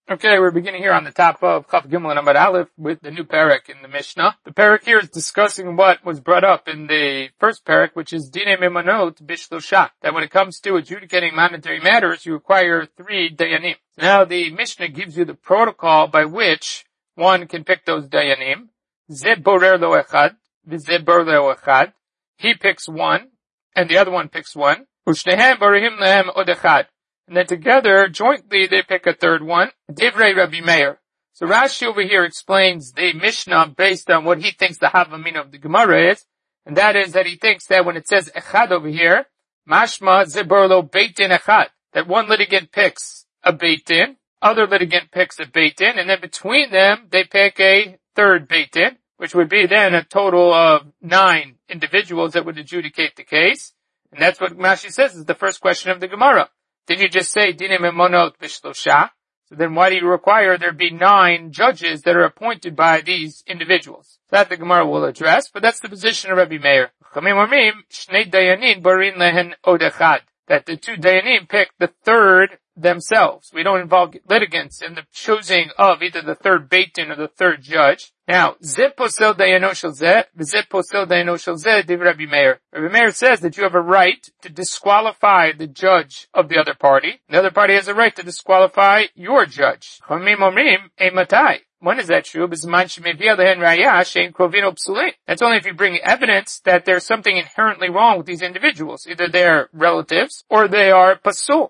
Okay, we're beginning here on the top of Chaf Gimel and Amud Aleph with the new parak in the Mishnah. The parak here is discussing what was brought up in the first parak, which is Dinei Mimanot Bishlosha, that when it comes to adjudicating monetary matters, you require 3 dayanim. Now the Mishnah gives you the protocol by which one can pick those dayanim. Ze borer lo echad, v'ze borer lo echad. He picks one, and the other one picks one. Ushnehem borehim lehem od echad. And then together, jointly, they pick a third one. Divrei Rabbi Meir. So Rashi over here explains the Mishnah based on what he thinks the Havamina of the Gemara is. And that is that he thinks that when it says Echad over here, Mashma Zeborlo Beitin Echad. That one litigant picks a Beitin, other litigant picks a Beitin, and then between them, they pick a third Beitin, which would be then a total of 9 individuals that would adjudicate the case. And that's what Rashi says is the first question of the Gemara. Did you just say Dinei Mimanot Bishlosha? So then why do you require there be 9 judges that are appointed by these individuals? That the Gemara will address, but that's the position of Rabbi Meir. That the 2 dayanim pick the third themselves. We don't involve litigants in the choosing of either the third beitin or the third judge. Now, Ze posel dayano shel zeh, v'ze posel dayano shel zeh, div Rabbi Meir. Rabbi Meir says that you have a right to disqualify the judge of the other party. The other party has a right to disqualify your judge. Chomim omrim, matai. When is that true? That's only if you bring evidence that there's something inherently wrong with these individuals. Either they're relatives or they are pasul.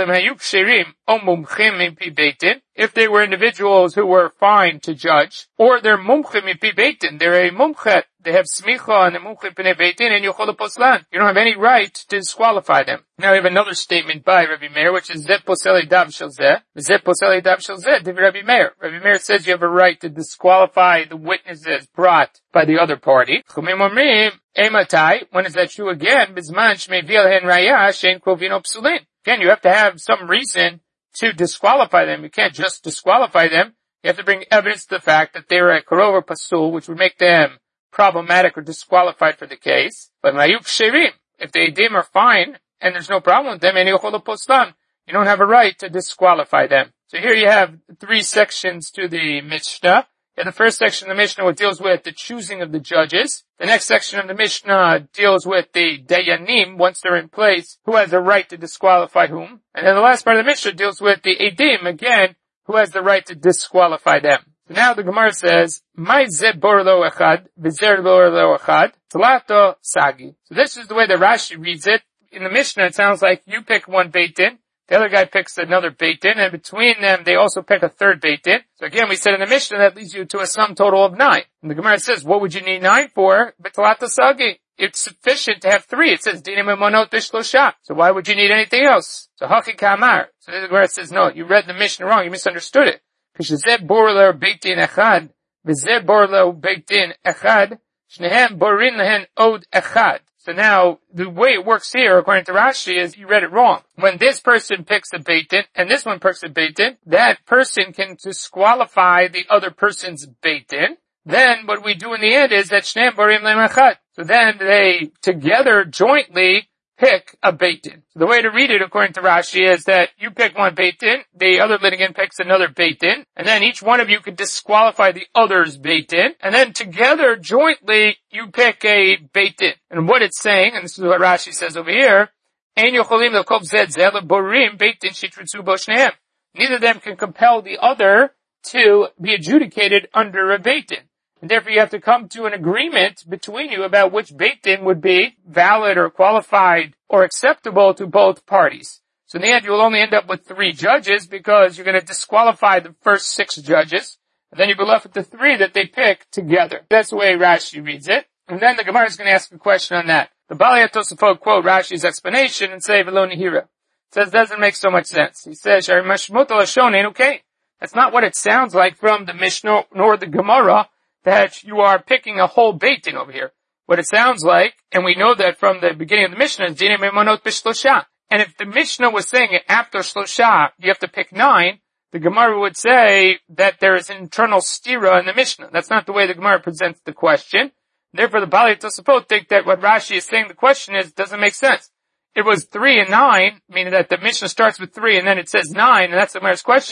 If they were individuals who were fine to judge, or they're mumchim mipi beitin, they're a mumchet, they have smicha and the mumchim pnei beitin, and yochol poslan. You don't have any right to disqualify them. Now we have another statement by Rabbi Meir, which is zeh posel dav shel zeh, zeh posel dav shel zeh, div Rabbi Meir. Rabbi Meir says you have a right to disqualify the witnesses brought by the other party. Chumim omrim, ematai, when is that true again? Bizman shmei vilhen raya, shein krovino psulin. Again, you have to have some reason to disqualify them. You can't just disqualify them. You have to bring evidence to the fact that they're a korova pasul, which would make them problematic or disqualified for the case. But mayuk sherim, if the edim are fine and there's no problem with them, and you don't have a right to disqualify them. So here you have 3 sections to the Mishnah. In the first section of the Mishnah, it deals with the choosing of the judges. The next section of the Mishnah deals with the dayanim, once they're in place, who has the right to disqualify whom. And then the last part of the Mishnah deals with the edim, again, who has the right to disqualify them. So now the Gemara says, Mai ze borlo echad, v'zer borlo echad, tlato sagi. So this is the way that Rashi reads it. In the Mishnah, it sounds like you pick one beitin, the other guy picks another beitin, and between them, they also pick a third beitin. So again, we said in the Mishnah, that leads you to a sum total of 9. And the Gemara says, what would you need 9 for? B'talata sagi. It's sufficient to have 3. It says, Dinei Mimanot Bishlosha. So why would you need anything else? So Hachi Kamar. So the Gemara says, no, you read the Mishnah wrong, you misunderstood it. Because Zeh borler beitin echad, v'zeh borler beitin echad, shnehem borin lehen od echad. So now, the way it works here, according to Rashi, is you read it wrong. When this person picks a beitin, and this one picks a beitin, that person can disqualify the other person's beitin. Then, what we do in the end is that shneim borim lehem echad. So then, they together, jointly, pick a beitin. So the way to read it, according to Rashi, is that you pick one beitin, the other litigant picks another beitin, and then each one of you could disqualify the other's beitin, and then together, jointly, you pick a beitin. And what it's saying, and this is what Rashi says over here, Ein yocholim l'kol zed zeh l'borim beitin shitritzu bo shnehem. Neither of them can compel the other to be adjudicated under a beitin. And therefore you have to come to an agreement between you about which beitin would be valid or qualified or acceptable to both parties. So in the end you'll only end up with 3 judges because you're going to disqualify the first 6 judges. And then you'll be left with the 3 that they pick together. That's the way Rashi reads it. And then the Gemara is going to ask a question on that. The Balei HaTosafot quote Rashi's explanation and say V'lo nihira. It says doesn't make so much sense. He says Shari mashmut al okay. That's not what it sounds like from the Mishnah nor the Gemara, that you are picking a whole beitin over here. What it sounds like, and we know that from the beginning of the Mishnah, is Dinei Mimanot Bishlosha. And if the Mishnah was saying it after Shlosha, you have to pick 9, the Gemara would say that there is an internal stira in the Mishnah. That's not the way the Gemara presents the question. Therefore, the Balei HaTosafot think that what Rashi is saying the question is doesn't make sense. It was 3 and 9, meaning that the Mishnah starts with 3 and then it says 9, and that's the Gemara's question.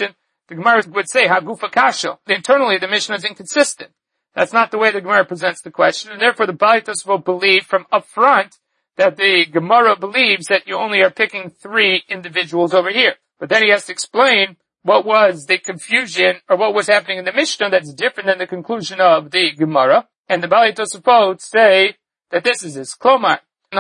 the Gemara would say, Hagufa Kasha. Internally, the Mishnah is inconsistent. That's not the way the Gemara presents the question, and therefore the Baalei Tosafot believe from up front that the Gemara believes that you only are picking 3 individuals over here. But then he has to explain what was the confusion, or what was happening in the Mishnah that's different than the conclusion of the Gemara. And the Baalei Tosafot say that this is this. Klomar,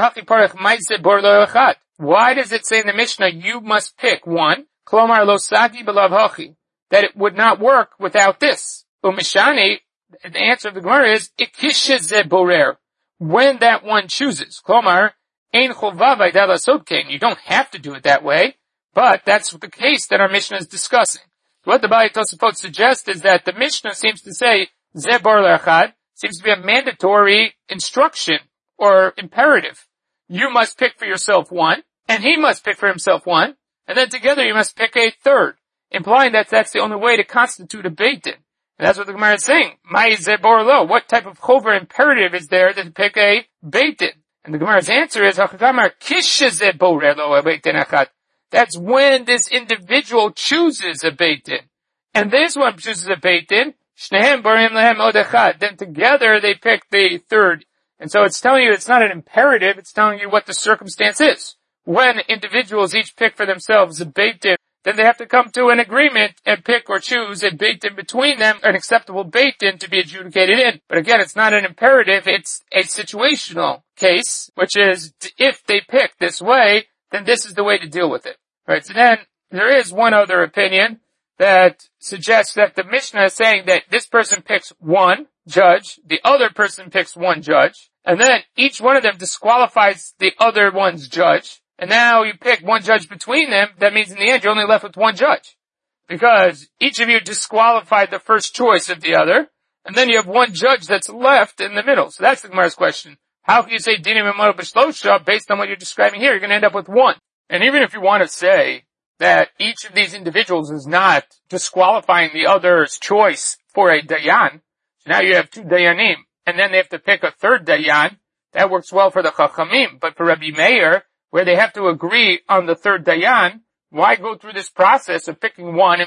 why does it say in the Mishnah, you must pick one? Klomar lo sagi b'lav hachi, that it would not work without this. Umishani, the answer of the Gemara is, ikishe ze borer, when that one chooses. Klomar, ein chovav aida lasod kein, you don't have to do it that way, but that's the case that our Mishnah is discussing. What the Baalei Tosafot suggests is that the Mishnah seems to say, ze borer echad, seems to be a mandatory instruction or imperative. You must pick for yourself one, and he must pick for himself one, and then together you must pick a third, implying that that's the only way to constitute a Beit Din. And that's what the Gemara is saying. Mai ze borlo, what type of chover imperative is there to pick a Beit Din? And the Gemara's answer is, that's when this individual chooses a Beit Din. And this one chooses a Beit Din, then together they pick the third. And so it's telling you it's not an imperative, it's telling you what the circumstance is. When individuals each pick for themselves a Beit Din, then they have to come to an agreement and pick or choose a Beit Din between them, an acceptable Beit Din to be adjudicated in. But again, it's not an imperative, it's a situational case, which is if they pick this way, then this is the way to deal with it. Right, so then there is one other opinion that suggests that the Mishnah is saying that this person picks one judge, the other person picks one judge, and then each one of them disqualifies the other one's judge, and now you pick one judge between them. That means in the end you're only left with one judge, because each of you disqualified the first choice of the other, and then you have one judge that's left in the middle. So that's the Gemara's question. How can you say dinim emor b'shlosha based on what you're describing here? You're going to end up with one. And even if you want to say that each of these individuals is not disqualifying the other's choice for a dayan, so now you have 2 dayanim, and then they have to pick a third dayan. That works well for the chachamim, but for Rabbi Meir, where they have to agree on the third dayan, why go through this process of picking one,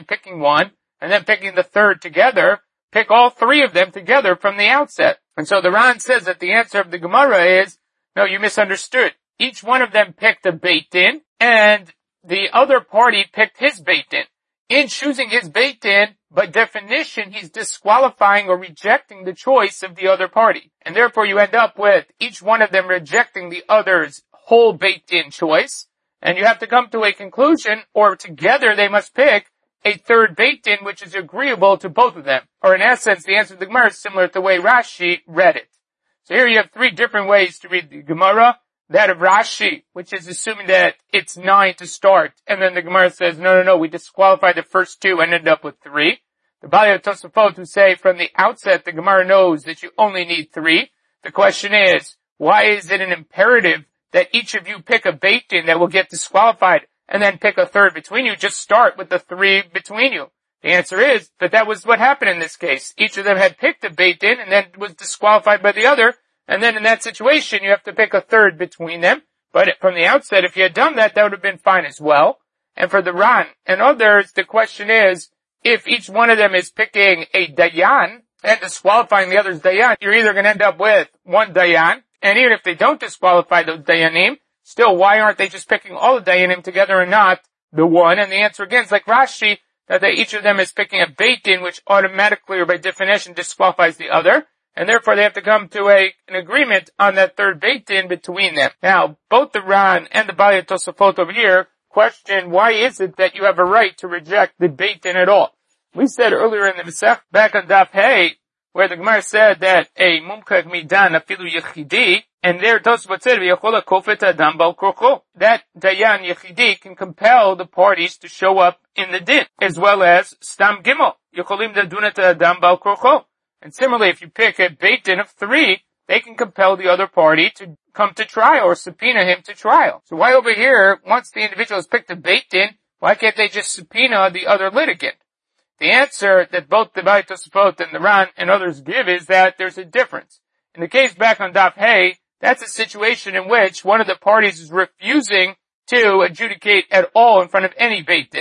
and then picking the third together? Pick all 3 of them together from the outset. And so the Ran says that the answer of the Gemara is, no, you misunderstood. Each one of them picked a Beit Din, and the other party picked his Beit Din. In choosing his Beit Din, by definition, he's disqualifying or rejecting the choice of the other party. And therefore you end up with each one of them rejecting the other's whole Beit Din choice, and you have to come to a conclusion, or together they must pick a third Beit Din which is agreeable to both of them. Or in essence, the answer to the Gemara is similar to the way Rashi read it. So here you have 3 different ways to read the Gemara. That of Rashi, which is assuming that it's 9 to start, and then the Gemara says, no, we disqualify the first 2 and end up with 3. The Baalei Tosafot who say from the outset the Gemara knows that you only need 3. The question is, why is it an imperative that each of you pick a Beit Din that will get disqualified and then pick a third between you? Just start with the 3 between you. The answer is that was what happened in this case. Each of them had picked a Beit Din and then was disqualified by the other. And then in that situation, you have to pick a third between them. But from the outset, if you had done that, that would have been fine as well. And for the Ran and others, the question is, if each one of them is picking a Dayan and disqualifying the other's Dayan, you're either going to end up with one Dayan. And even if they don't disqualify those Dayanim, still, why aren't they just picking all the Dayanim together and not the one? And the answer again is like Rashi, that each of them is picking a Beit Din, which automatically or by definition disqualifies the other. And therefore they have to come to an agreement on that third Beit Din between them. Now, both the Ran and the Baalei Tosafot over here question, why is it that you have a right to reject the Beit Din at all? We said earlier in the Masech, back on Daf Hey, where the Gemara said that a mumchek midan afilu yechidi, and there Tosafot said, v'yachola kofet adam bal korcho, that dayan yechidi can compel the parties to show up in the din, as well as stam gimel, yacholim dadunat adam bal korcho. And similarly, if you pick a Beit Din of 3, they can compel the other party to come to trial or subpoena him to trial. So why over here, once the individual has picked a Beit Din, why can't they just subpoena the other litigant? The answer that both the Baalei Tosafot and the Ran and others give is that there's a difference. In the case back on Daf Hey, that's a situation in which one of the parties is refusing to adjudicate at all in front of any Beit Din.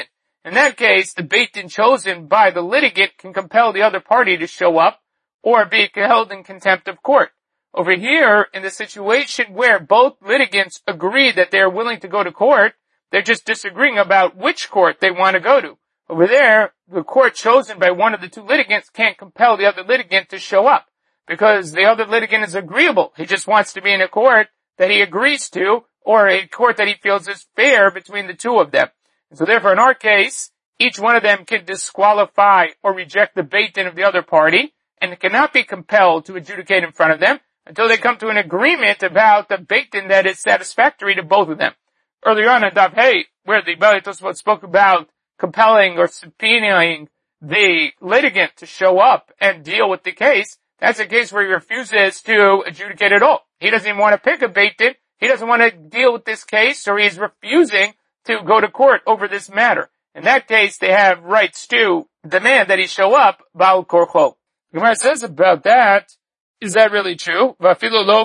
In that case, the Beit Din chosen by the litigant can compel the other party to show up or be held in contempt of court. Over here, in the situation where both litigants agree that they are willing to go to court, they're just disagreeing about which court they want to go to. Over there, the court chosen by one of the two litigants can't compel the other litigant to show up because the other litigant is agreeable. He just wants to be in a court that he agrees to or a court that he feels is fair between the two of them. And so therefore, in our case, each one of them can disqualify or reject the Beit Din of the other party, and it cannot be compelled to adjudicate in front of them until they come to an agreement about the Beit Din that is satisfactory to both of them. Earlier on in Daf Hey, where the Balei Tosfot spoke about compelling or subpoenaing the litigant to show up and deal with the case, that's a case where he refuses to adjudicate at all. He doesn't even want to pick a Beit Din. He doesn't want to deal with this case, or he's refusing to go to court over this matter. In that case, they have rights to demand that he show up, Baal Korcho. Gemara says about that, is that really true? What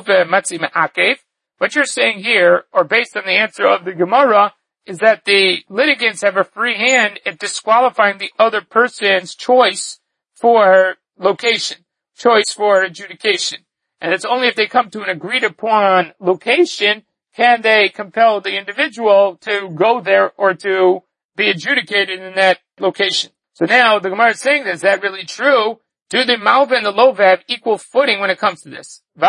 you're saying here, or based on the answer of the Gemara, is that the litigants have a free hand at disqualifying the other person's choice for location, choice for adjudication. And it's only if they come to an agreed upon location can they compel the individual to go there or to be adjudicated in that location. So now the Gemara is saying, is that really true? Do the Malva and the Lova have equal footing when it comes to this? It's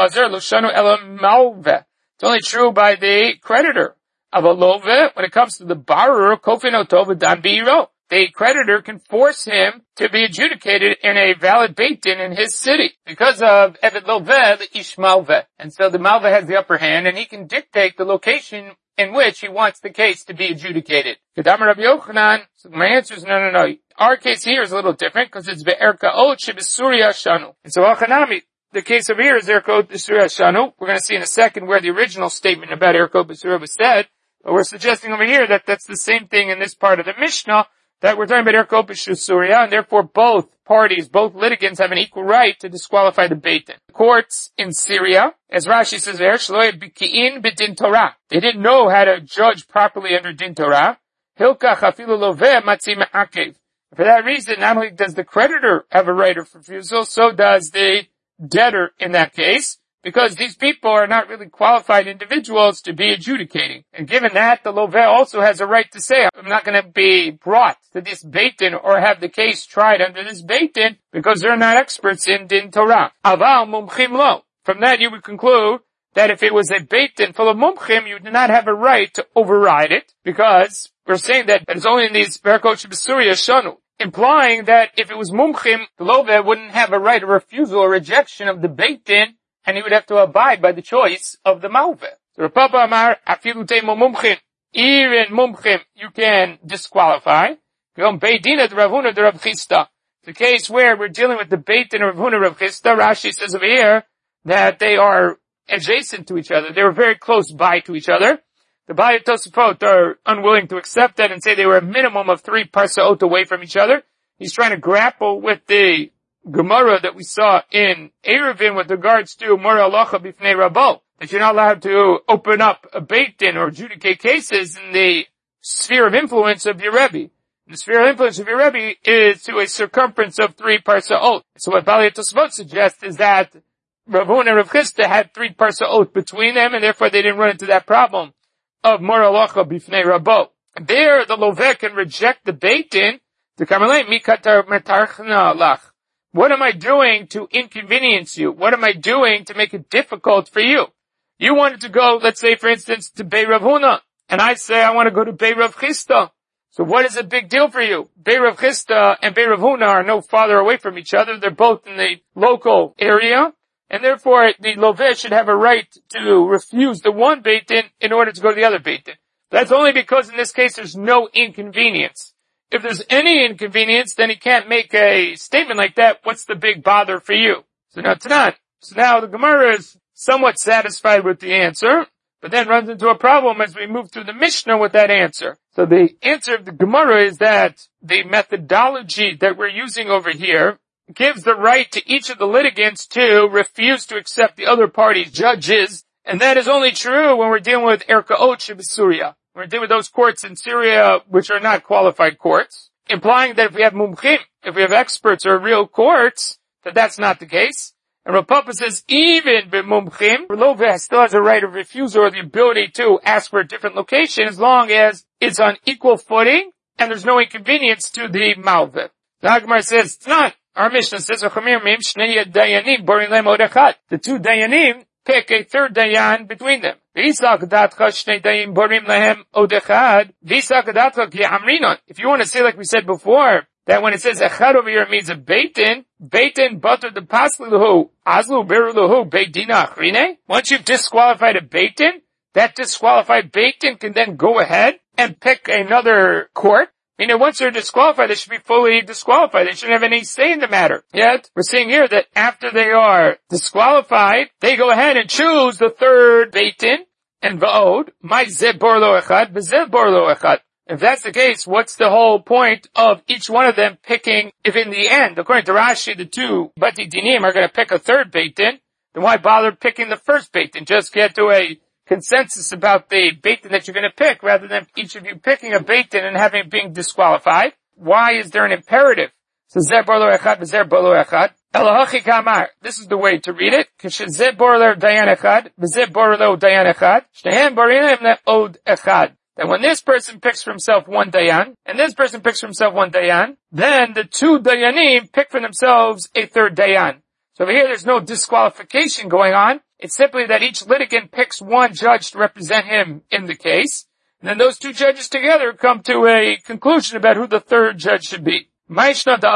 only true by the creditor of a Lova when it comes to the Barer, Kofinoto, Dan Biro. The creditor can force him to be adjudicated in a valid Beit Din in his city because of Evet Loveh, the Ish Malva. And so the Malva has the upper hand and he can dictate the location in which he wants the case to be adjudicated. Kedamar Rabbi Yochanan, so my answer is no. Our case here is a little different because it's Be'erkaot Shebisuria Shanu. And so Achanami, the case over here is Erkaot Bisuria Shanu. We're going to see in a second where the original statement about Erkaot Bisuria was said. But we're suggesting over here that that's the same thing in this part of the Mishnah, that we're talking about Erkaot Bisuria, and therefore both parties, both litigants have an equal right to disqualify the Beit Din. Courts in Syria, as Rashi says there, Shloeh Biki'in B'Din Torah. They didn't know how to judge properly under Din Torah. Hilkach Afilu Loveh Matzi Me'akev. For that reason, not only does the creditor have a right of refusal, so does the debtor in that case, because these people are not really qualified individuals to be adjudicating. And given that, the Loveh also has a right to say, I'm not going to be brought to this Beit Din or have the case tried under this Beit Din because they're not experts in Din Torah. Aval mumchim lo. From that you would conclude that if it was a Beit Din full of mumchim, you do not have a right to override it because we're saying that it's only in these Be'erkaot Shebisuria Shanu, implying that if it was mumchim, the Loveh wouldn't have a right of refusal or rejection of the Beit Din, and he would have to abide by the choice of the Malveh. So Rav Papa Amar, afilu teimo mumchim, even mumchim you can disqualify. Beit Din at Rav Huna de Rav Chisda. The case where we're dealing with the Beit Din of Rav Huna Rav Chisda, Rashi says over here that they are adjacent to each other. They were very close by to each other. The Balei Tosfot are unwilling to accept that and say they were a minimum of 3 parsaot away from each other. He's trying to grapple with the Gemara that we saw in Eruvin with regards to Mora Halacha Bifnei Rabbo, that you're not allowed to open up a Beit Din or adjudicate cases in the sphere of influence of your Rebbe. The sphere of influence of your Rebbe is to a circumference of 3 parsaot. So what Balei Tosfot suggests is that Rav Huna and Rav Chisda had 3 parsaot between them, and therefore they didn't run into that problem of Mora Halacha Bifnei Rabbo. There, the Loveh can reject the Beit Din. The Kamalei Mikatar Metarchna Lach. What am I doing to inconvenience you? What am I doing to make it difficult for you? You wanted to go, let's say, for instance, to Bei Rav Huna, and I say I want to go to Bei Rav Chisda. So what is a big deal for you? Bei Rav Chisda and Bei Rav Huna are no farther away from each other. They're both in the local area, and therefore the Loveh should have a right to refuse the one Beit Din in order to go to the other Beit Din. That's only because in this case there's no inconvenience. If there's any inconvenience, then he can't make a statement like that. What's the big bother for you? So now it's not. So now the Gemara is somewhat satisfied with the answer, but then runs into a problem as we move through the Mishnah with that answer. So the answer of the Gemara is that the methodology that we're using over here gives the right to each of the litigants to refuse to accept the other party's judges, and that is only true when we're dealing with Erkaot Shebisuria. We're dealing with those courts in Syria which are not qualified courts, implying that if we have mumchim, if we have experts or real courts, that that's not the case. And Rav Papa says even b'mumchim, Rava still has a right of refusal or the ability to ask for a different location as long as it's on equal footing and there's no inconvenience to the malveh. The Gemara says it's not. Our Mishnah says the two dayanim pick a third dayan between them. If you want to say like we said before, that when it says echad over here it means a beitin butter the pasluhu azlu berulahu beitina achrine. Once you've disqualified a beitin, that disqualified beitin can then go ahead and pick another court. Meaning once they're disqualified, they should be fully disqualified. They shouldn't have any say in the matter. Yet, we're seeing here that after they are disqualified, they go ahead and choose the third beitin and va'od, my zeb borlo echad, v'zeb borlo echad. If that's the case, what's the whole point of each one of them picking, if in the end, according to Rashi, the two bati dinim are going to pick a third beitin, then why bother picking the first beitin? Just get to a consensus about the beitin that you're going to pick rather than each of you picking a beitin and having it being disqualified. Why is there an imperative? So zeh borlo echad v'zeh borlo echad. Elahachi kamar. This is the way to read it. Zeh borlo dayan echad v'zeh borlo dayan echad. Shnehem borinim le'od echad. That when this person picks for himself one dayan and this person picks for himself one dayan, then the two dayanim pick for themselves a third dayan. So over here there's no disqualification going on. It's simply that each litigant picks one judge to represent him in the case, and then those two judges together come to a conclusion about who the third judge should be. Why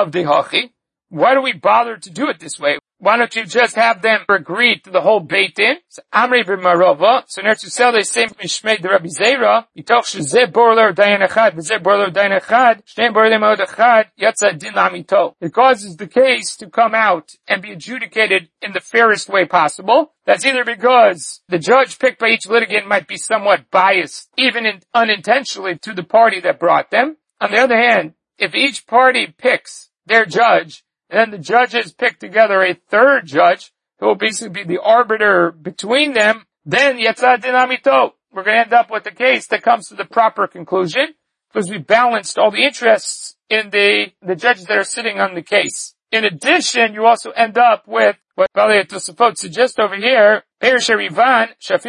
do we bother to do it this way? Why don't you just have them agree to the whole beitin? So Amri b'Marova. So in Eretz Yisrael they say Mishmei de Rabbi Zera. Yitoch shezeh borler dayan echad v'zeh borler dayan echad shneim borler meod echad yatsa din lamito. It causes the case to come out and be adjudicated in the fairest way possible. That's either because the judge picked by each litigant might be somewhat biased, even unintentionally, to the party that brought them. On the other hand, if each party picks their judge, and then the judges pick together a third judge who will basically be the arbiter between them, then Yetzad Dinamito. We're going to end up with a case that comes to the proper conclusion because we balanced all the interests in the judges that are sitting on the case. In addition, you also end up with what Balei Tosafot suggests over here, that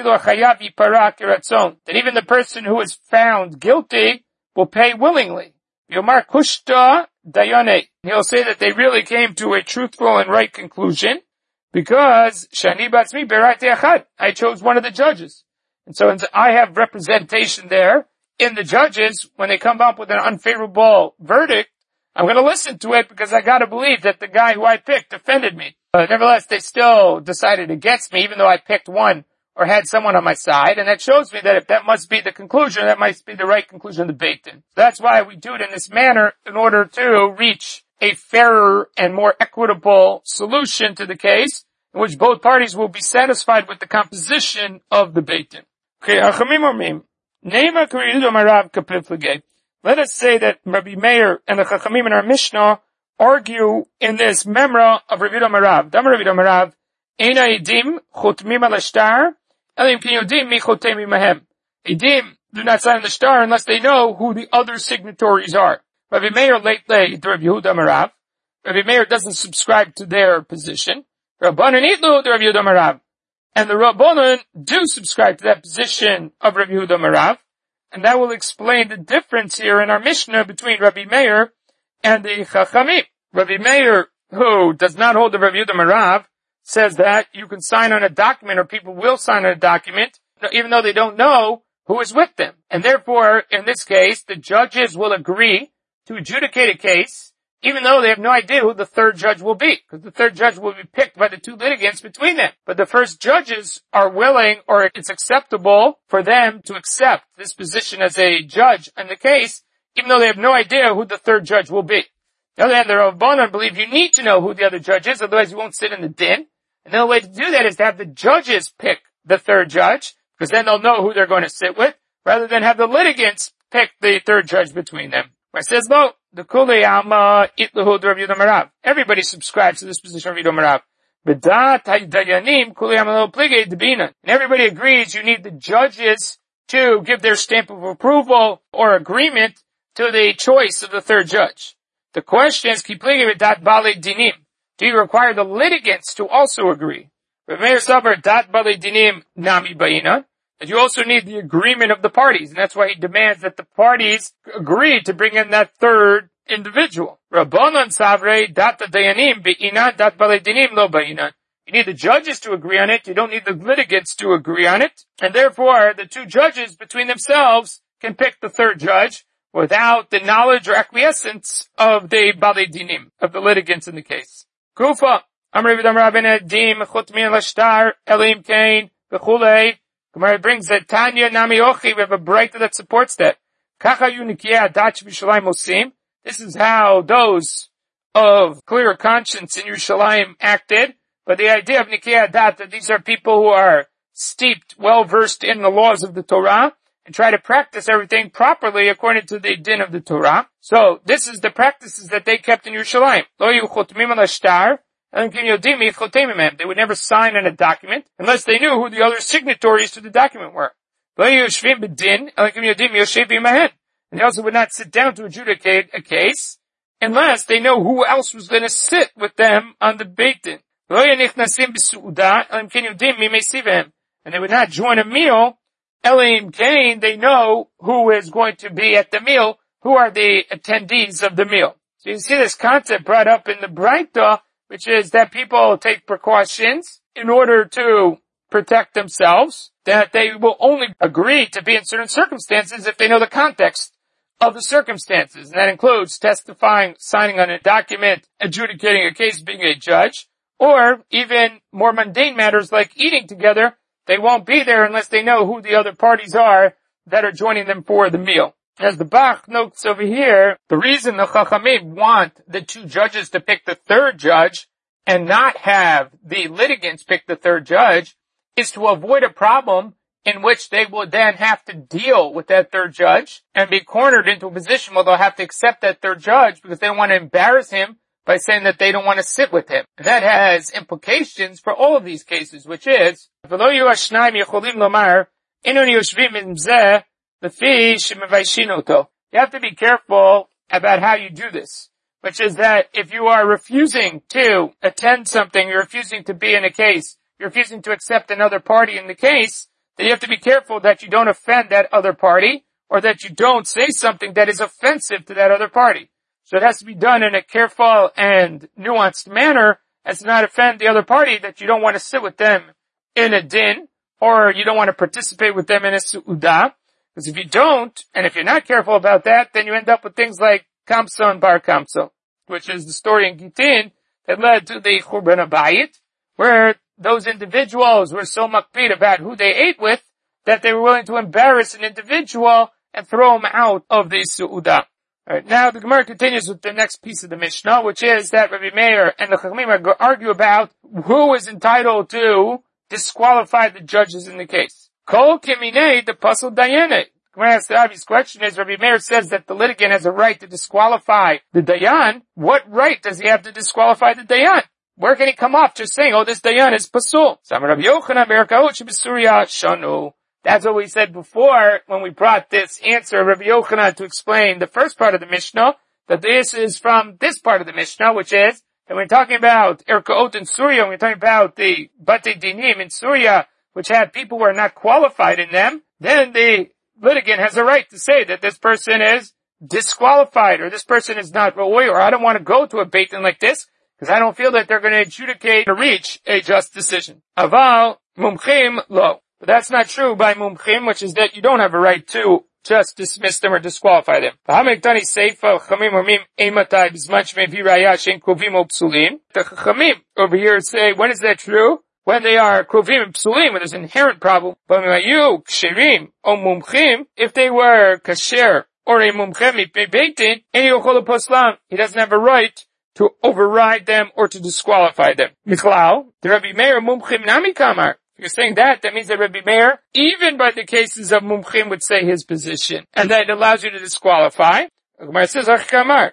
even the person who is found guilty will pay willingly. Yomar Kushta Dayane. He'll say that they really came to a truthful and right conclusion because Shani Batzmi Berati Achad. I chose one of the judges. And so I have representation there in the judges. When they come up with an unfavorable verdict, I'm going to listen to it because I got to believe that the guy who I picked offended me. But nevertheless, they still decided against me even though I picked one or had someone on my side, and that shows me that if that must be the conclusion, that might be the right conclusion of the beitin. That's why we do it in this manner in order to reach a fairer and more equitable solution to the case, in which both parties will be satisfied with the composition of the beitin. Okay, let us say that Rabbi Meir and the Chachamim in our Mishnah argue in this memra of Rabbi Yehuda Marav. Dam Rabbi Yehuda Marav, Eina edim chutmim al shtar. Edim do not sign the star unless they know who the other signatories are. Rabbi Meir late to Rabbi Yehuda Marav. Rabbi Meir doesn't subscribe to their position. Rabbanan itlu to Rabbi Yehuda Marav. And the Rabbanan do subscribe to that position of Rabbi Yehuda Marav. And that will explain the difference here in our Mishnah between Rabbi Meir and the Chachamim. Rabbi Meir, who does not hold the Rabbi Yehuda Marav, says that you can sign on a document or people will sign on a document even though they don't know who is with them. And therefore, in this case, the judges will agree to adjudicate a case even though they have no idea who the third judge will be, because the third judge will be picked by the two litigants between them. But the first judges are willing, or it's acceptable for them to accept this position as a judge in the case even though they have no idea who the third judge will be. On the other hand, the Rabbanan believe you need to know who the other judge is, otherwise you won't sit in the din. And the only way to do that is to have the judges pick the third judge, because then they'll know who they're going to sit with, rather than have the litigants pick the third judge between them. Where it says, no, the Kulei Alma Itlahu Rabbi Yehuda Marav. Everybody subscribes to this position of Rabbi Yehuda Marav. B'dat Dayanim Kulei Alma Lo Pligei Debina. And everybody agrees you need the judges to give their stamp of approval or agreement to the choice of the third judge. The question is, do you require the litigants to also agree? That you also need the agreement of the parties, and that's why he demands that the parties agree to bring in that third individual. Rabbanan savre data dayanim be'inan dat balei dinim lo ba'inan. You need the judges to agree on it, you don't need the litigants to agree on it, and therefore the two judges between themselves can pick the third judge without the knowledge or acquiescence of the balei dinim, of the litigants in the case. Kufa, Amr Vidam Rabbein Edim, Chutmin Lashtar, Elim Kain, Bechulei. Gemara brings that Tanya Nami Ochi, we have a breakthrough that supports that. Kacha Yunikia Dach B'Shalayim Osim. This is how those of clear conscience in Yerushalayim acted. But the idea of Nikia Dat, that these are people who are steeped, well versed in the laws of the Torah, and try to practice everything properly according to the din of the Torah. So this is the practices that they kept in Yerushalayim. Lo yu chotmim al ashtar, they would never sign on a document unless they knew who the other signatories to the document were. And they also would not sit down to adjudicate a case unless they know who else was going to sit with them on the Beit Din. And they would not join a meal, Elim Kain, they know who is going to be at the meal, who are the attendees of the meal. So you see this concept brought up in the Braita, which is that people take precautions in order to protect themselves, that they will only agree to be in certain circumstances if they know the context of the circumstances. And that includes testifying, signing on a document, adjudicating a case, being a judge, or even more mundane matters like eating together. They won't be there unless they know who the other parties are that are joining them for the meal. As the Bach notes over here, the reason the Chachamim want the two judges to pick the third judge and not have the litigants pick the third judge is to avoid a problem in which they will then have to deal with that third judge and be cornered into a position where they'll have to accept that third judge because they don't want to embarrass him by saying that they don't want to sit with him. And that has implications for all of these cases, which is, you have to be careful about how you do this, which is that if you are refusing to attend something, you're refusing to be in a case, you're refusing to accept another party in the case, then you have to be careful that you don't offend that other party or that you don't say something that is offensive to that other party. So it has to be done in a careful and nuanced manner as to not offend the other party, that you don't want to sit with them in a din or you don't want to participate with them in a su'udah. Because if you don't, and if you're not careful about that, then you end up with things like Kamsa and Bar Kamsa, which is the story in Gitin that led to the Churban Abayit, where those individuals were so makpid about who they ate with that they were willing to embarrass an individual and throw him out of the Su'udah. Alright, now the Gemara continues with the next piece of the Mishnah, which is that Rabbi Meir and the Chachamim argue about who is entitled to disqualify the judges in the case. Kol keminei the pasal dayene. Gemara asks the obvious question is, Rabbi Meir says that the litigant has a right to disqualify the dayan. What right does he have to disqualify the dayan? Where can he come off just saying, oh, this dayan is pasul? That's what we said before when we brought this answer of Rabbi Yochanan to explain the first part of the Mishnah, that this is from this part of the Mishnah, which is that we're talking about Erkaot in Surya, we're talking about the Bate Dinim in Surya, which have people who are not qualified in them, then the litigant has a right to say that this person is disqualified, or this person is not Ra'oi, or I don't want to go to a Beit Din like this, because I don't feel that they're going to adjudicate or reach a just decision. Aval Mumchim Lo. But that's not true by Mumchim, which is that you don't have a right to just dismiss them or disqualify them. The Chachamim over here say, when is that true? When they are krovim and psulim, when there's an inherent problem. But if they were kasher or a mumchem beit din, he doesn't have a right to override them or to disqualify them. Michlau, the Rabbi Meir mumchim nami kamar. If you're saying that, that means that Rabbi Meir, even by the cases of mumchim, would say his position, and that it allows you to disqualify. Gemara says, ach kamar.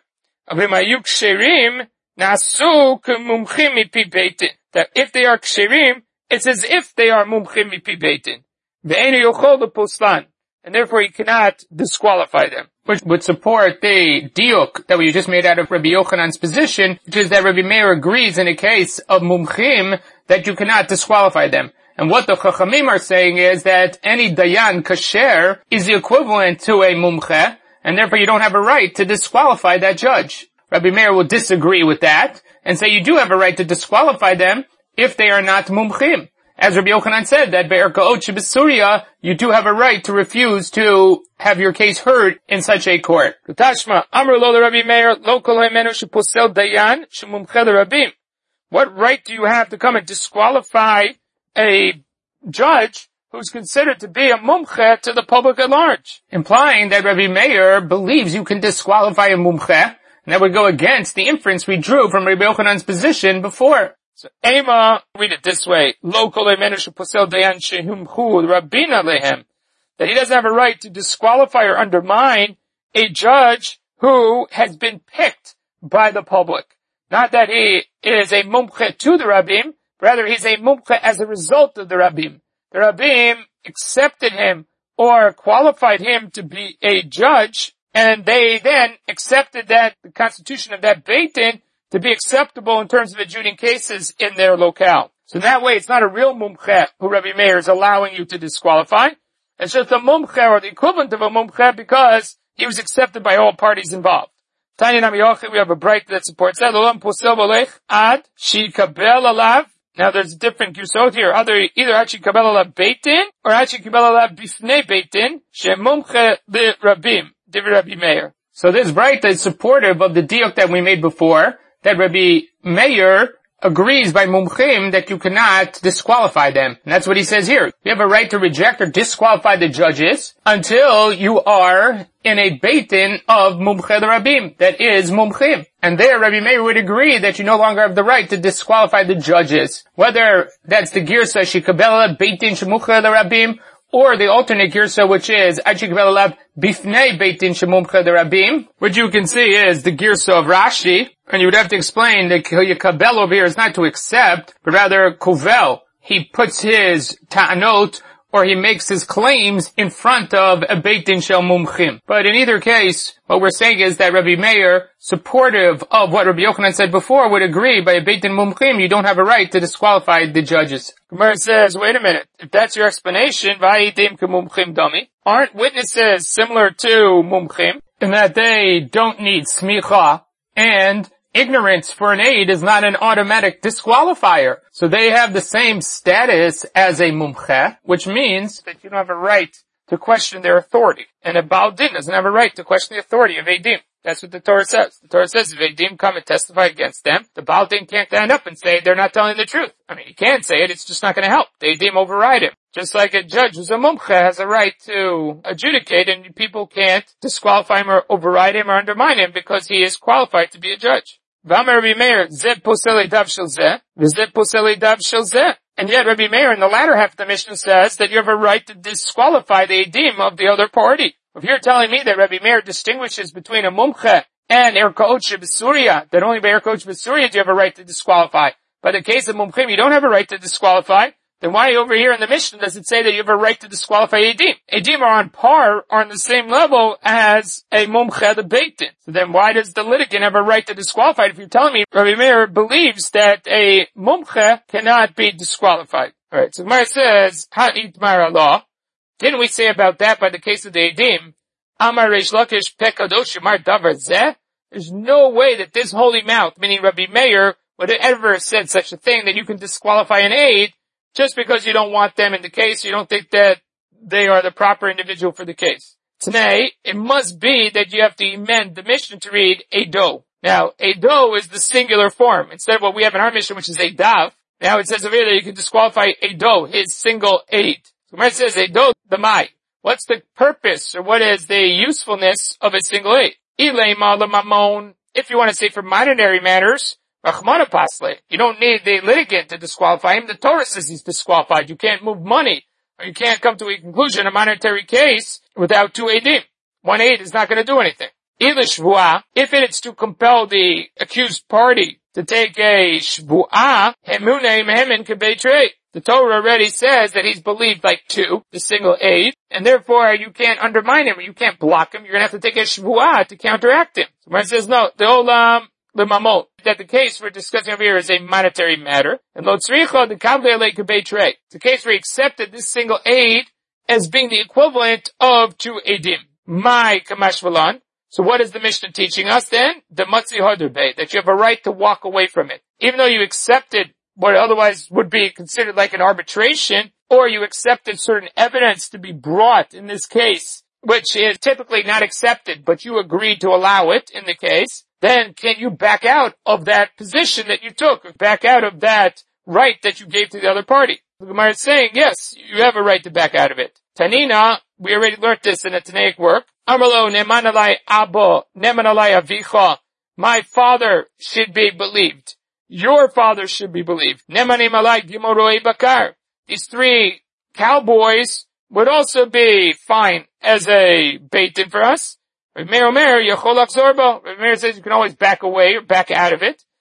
That if they are ksherim, it's as if they are mumchim mipi beit din. Ve'enu yochol lepuslan. and therefore you cannot disqualify them. Which would support the diuk that we just made out of Rabbi Yochanan's position, which is that Rabbi Meir agrees in a case of mumchim that you cannot disqualify them. And what the Chachamim are saying is that any dayan kasher is the equivalent to a mumche, and therefore you don't have a right to disqualify that judge. Rabbi Meir will disagree with that and say you do have a right to disqualify them if they are not mumchim. As Rabbi Yochanan said, that be'erkaot shebesurya, you do have a right to refuse to have your case heard in such a court. Tashma, Amr lo Rabbi Meir, lo kol ha'imenu sheposel dayan, shemumche l'rabim. What right do you have to come and disqualify a judge who's considered to be a mumche to the public at large? Implying that Rabbi Meir believes you can disqualify a mumche, and that would go against the inference we drew from Rabbi Yochanan's position before. So, Ema, read it this way, local posel dayan shehumchu rabina lehem, that he doesn't have a right to disqualify or undermine a judge who has been picked by the public. Not that he is a mumche to the rabbim, rather he's a mumche as a result of the rabbim. The rabbim accepted him or qualified him to be a judge, and they then accepted that the constitution of that Beit Din to be acceptable in terms of adjudicating cases in their locale. So that way it's not a real mumche who Rabbi Meir is allowing you to disqualify. It's just a mumche or the equivalent of a mumche because he was accepted by all parties involved. Tanya Nami Yochid, we have a bright that supports that. Ad shikabel alav. Now there's different girsot here. Either ad shikabel alav Beit Din or ad shikabel alav bifnei Beit Din shemumche l'rabim. Divrei Rabbi Meir. So this bright is supportive of the diuk that we made before, that Rabbi Meir agrees by mumchim that you cannot disqualify them. And that's what he says here. You have a right to reject or disqualify the judges until you are in a Beit Din of mumche l'rabim, that is mumchim. And there Rabbi Meir would agree that you no longer have the right to disqualify the judges. Whether that's the girsa shikabel Beit Din shemumche l'rabim, or the alternate girsa, which is Achikabel Alav Bifnei Beit Din Shemumche L'Rabim, which you can see is the girsa of Rashi, and you would have to explain that Yikabel over here is not to accept, but rather Kuvel. He puts his ta'anot, or he makes his claims in front of a Beit Din Shel Mumchim. But in either case, what we're saying is that Rabbi Meir, supportive of what Rabbi Yochanan said before, would agree by a Beit Din Mumchim, you don't have a right to disqualify the judges. Gemara says, wait a minute, if that's your explanation, Vayidim K'Mumchim Dami, aren't witnesses similar to Mumchim, in that they don't need smicha, and ignorance for an aid is not an automatic disqualifier. So they have the same status as a mumche, which means that you don't have a right to question their authority. And a Baal Din doesn't have a right to question the authority of Eidim. That's what the Torah says. The Torah says if Eidim come and testify against them, the Baal Din can't stand up and say they're not telling the truth. I mean, he can say it, it's just not going to help. The Eidim override him. Just like a judge who's a mumche has a right to adjudicate, and people can't disqualify him or override him or undermine him because he is qualified to be a judge. And yet Rabbi Meir in the latter half of the Mishnah says that you have a right to disqualify the edim of the other party. If you're telling me that Rabbi Meir distinguishes between a mumche and erkaot shebesurya, that only by erkaot shebesurya do you have a right to disqualify. But in the case of mumchim, you don't have a right to disqualify. Then why over here in the Mishnah does it say that you have a right to disqualify edim? Edim are on par, are on the same level as a mumche, the Beit Din. So then why does the litigant have a right to disqualify? If you're telling me Rabbi Meir believes that a mumche cannot be disqualified. Alright, so Gemara says, Ha'itmar Allah. Didn't we say about that by the case of the edim? Amar Reish Lakish pekadosh yamar davar zeh. There's no way that this holy mouth, meaning Rabbi Meir, would have ever said such a thing that you can disqualify an aid just because you don't want them in the case, you don't think that they are the proper individual for the case. Today, it must be that you have to amend the Mishnah to read Eido. Now, Eido is the singular form. Instead of what we have in our Mishnah, which is Eidav, now it says over here that you can disqualify Eido, his single aid. So when it says Eido, the Mai, what's the purpose or what is the usefulness of a single aid? Ilema lemamon, if you want to say for monetary matters, Rachmana pasle. You don't need the litigant to disqualify him. The Torah says he's disqualified. You can't move money, or you can't come to a conclusion in a monetary case without two eidim. One aid is not going to do anything. Ila shvuah, if it is to compel the accused party to take a shvuah, hemunei mehemen kebeitrei. The Torah already says that he's believed like two, the single aid, and therefore you can't undermine him, you can't block him, you're gonna have to take a shvuah to counteract him. So it says no, the olam, the mamot, that the case we're discussing over here is a monetary matter, and lo tzricha the kavle le kebeitrei. It's a case where he accepted this single aid as being the equivalent of two edim. My kamash v'lan. So what is the Mishnah teaching us then? The matzi harder bay, that you have a right to walk away from it. Even though you accepted what otherwise would be considered like an arbitration, or you accepted certain evidence to be brought in this case, which is typically not accepted, but you agreed to allow it in the case, then can you back out of that position that you took, or back out of that right that you gave to the other party? The Gemara is saying, yes, you have a right to back out of it. Tanina, we already learned this in a Tanaic work. Amalo neman alai abo, neman alai avicha. My father should be believed. Your father should be believed. Nemanim alai gimoroi bakar. These three cowboys would also be fine as a bait-in for us. Rav Meir Omer, yachol lachzor bo. Rav Meir says you can always back away or back out of it.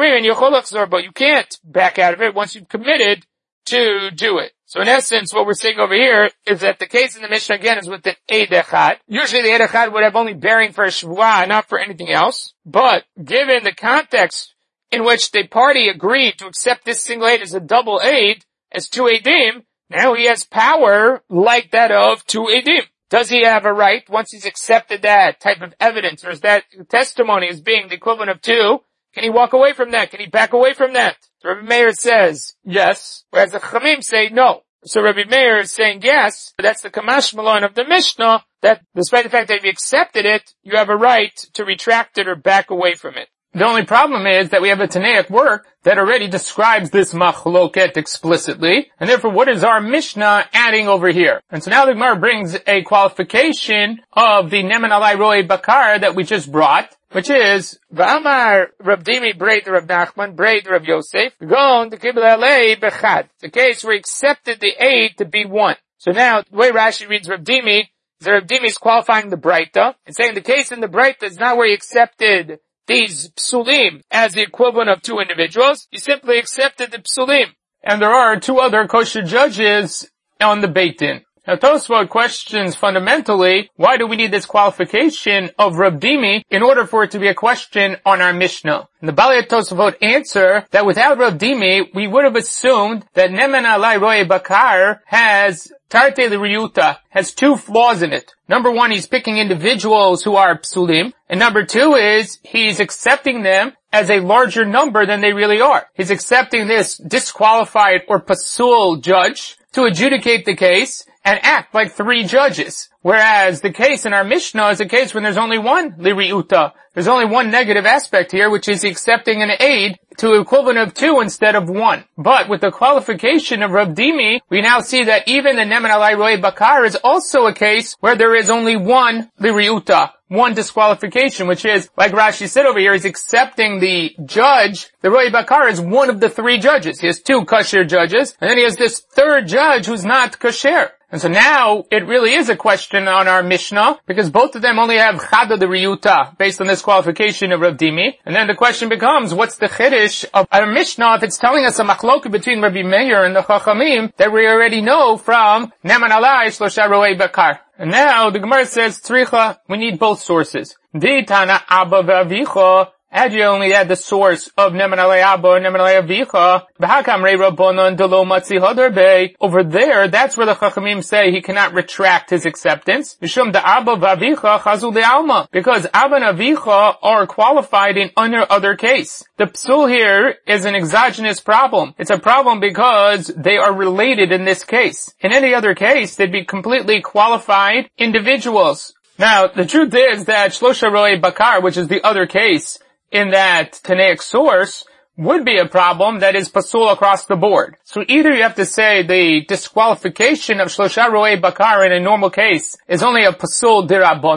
You can't back out of it once you've committed to do it. So in essence, what we're saying over here is that the case in the Mishnah again is with the Eid Echad. Usually the Eid Echad would have only bearing for a Shvuah, not for anything else. But given the context in which the party agreed to accept this single aid as a double aid, as two Eidim, now he has power like that of two Eidim. Does he have a right, once he's accepted that type of evidence, or is that testimony as being the equivalent of two, can he walk away from that? Can he back away from that? So Rabbi Meir says yes, whereas the Chachamim say no. So Rabbi Meir is saying yes, but that's the Kamash Malon of the Mishnah, that despite the fact that if you accepted it, you have a right to retract it or back away from it. The only problem is that we have a Tanaic work that already describes this machloket explicitly, and therefore what is our Mishnah adding over here? And so now the Gemara brings a qualification of the Neman Alai Roi Bakar that we just brought, which is V'amar Rav Dimi Breid Rav Nachman Breid Rav Yosef Gon the Kibble Alei Bechad. The case where he accepted the aid to be one. So now the way Rashi reads Rav Dimi, the Rav Dimi is qualifying the Breita and saying the case in the Breita is not where he accepted these psulim as the equivalent of two individuals. He simply accepted the psulim. And there are two other kosher judges on the Beit-Din. Now Tosfot questions fundamentally, why do we need this qualification of Rav Dimi in order for it to be a question on our Mishnah? And the Balei Tosfot answer that without Rav Dimi, we would have assumed that Neman Alai Roi Bakar has Tarte L'Riyuta, has two flaws in it. Number one, he's picking individuals who are psulim, and number two is he's accepting them as a larger number than they really are. He's accepting this disqualified or pasul judge to adjudicate the case and act like three judges. Whereas the case in our Mishnah is a case when there's only one L'Riyuta. There's only one negative aspect here, which is accepting an aid to the equivalent of two instead of one. But with the qualification of Rav Dimi, we now see that even the Neman Alai Roi Bakar is also a case where there is only one L'Riyuta, one disqualification, which is, like Rashi said over here, he's accepting the judge. The Roi Bakar is one of the three judges. He has two kosher judges, and then he has this third judge who's not kosher. And so now, it really is a question on our Mishnah, because both of them only have Chada the Riyuta, based on this qualification of Rav Dimi. And then the question becomes, what's the Chiddush of our Mishnah if it's telling us a machloka between Rabbi Meir and the Chachamim that we already know from Neman Alai Shlosha Roi Bakar? And now, the Gemara says, Tzricha, we need both sources. Di Tana Abba V'Avicha, had you only had the source of Neman Alei Abba or Neman Alei Avicha, B'hakam Rei Rabbanon Delo Matzi Hadar Bei, over there, that's where the Chachamim say he cannot retract his acceptance. Mishum da Abba V'Avicha Chazul de Alma, because Abba and Avicha are qualified in other case. The psul here is an exogenous problem. It's a problem because they are related in this case. In any other case, they'd be completely qualified individuals. Now, the truth is that Shlosha Roi Bakar, which is the other case, in that Tanaic source, would be a problem that is pasul across the board. So either you have to say the disqualification of Shlosha Roi Bakar in a normal case is only a pasul dirabbanon,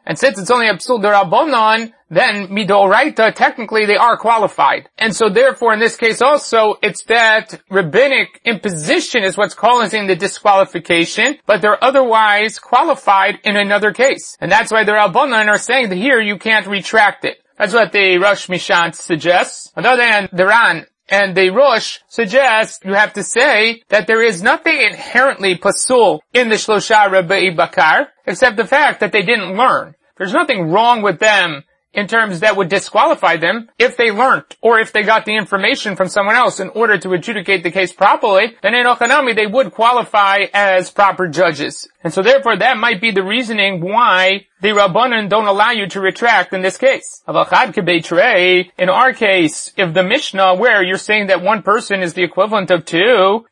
And since it's only a psul d'Rabbanan, then midoraita, technically they are qualified. And so therefore in this case also, it's that rabbinic imposition is what's causing the disqualification, but they're otherwise qualified in another case. And that's why the Rabbanan are saying that here you can't retract it. That's what the Rosh Mishant suggests. On the other hand, the Ran and the Rosh suggest you have to say that there is nothing inherently pasul in the Shlosha Rabbe'i Bakar, except the fact that they didn't learn. There's nothing wrong with them in terms that would disqualify them if they learned or if they got the information from someone else in order to adjudicate the case properly. Then in Ochanami they would qualify as proper judges. And so therefore that might be the reasoning why the Rabbanan don't allow you to retract in this case. In our case, if the Mishnah where you're saying that one person is the equivalent of two,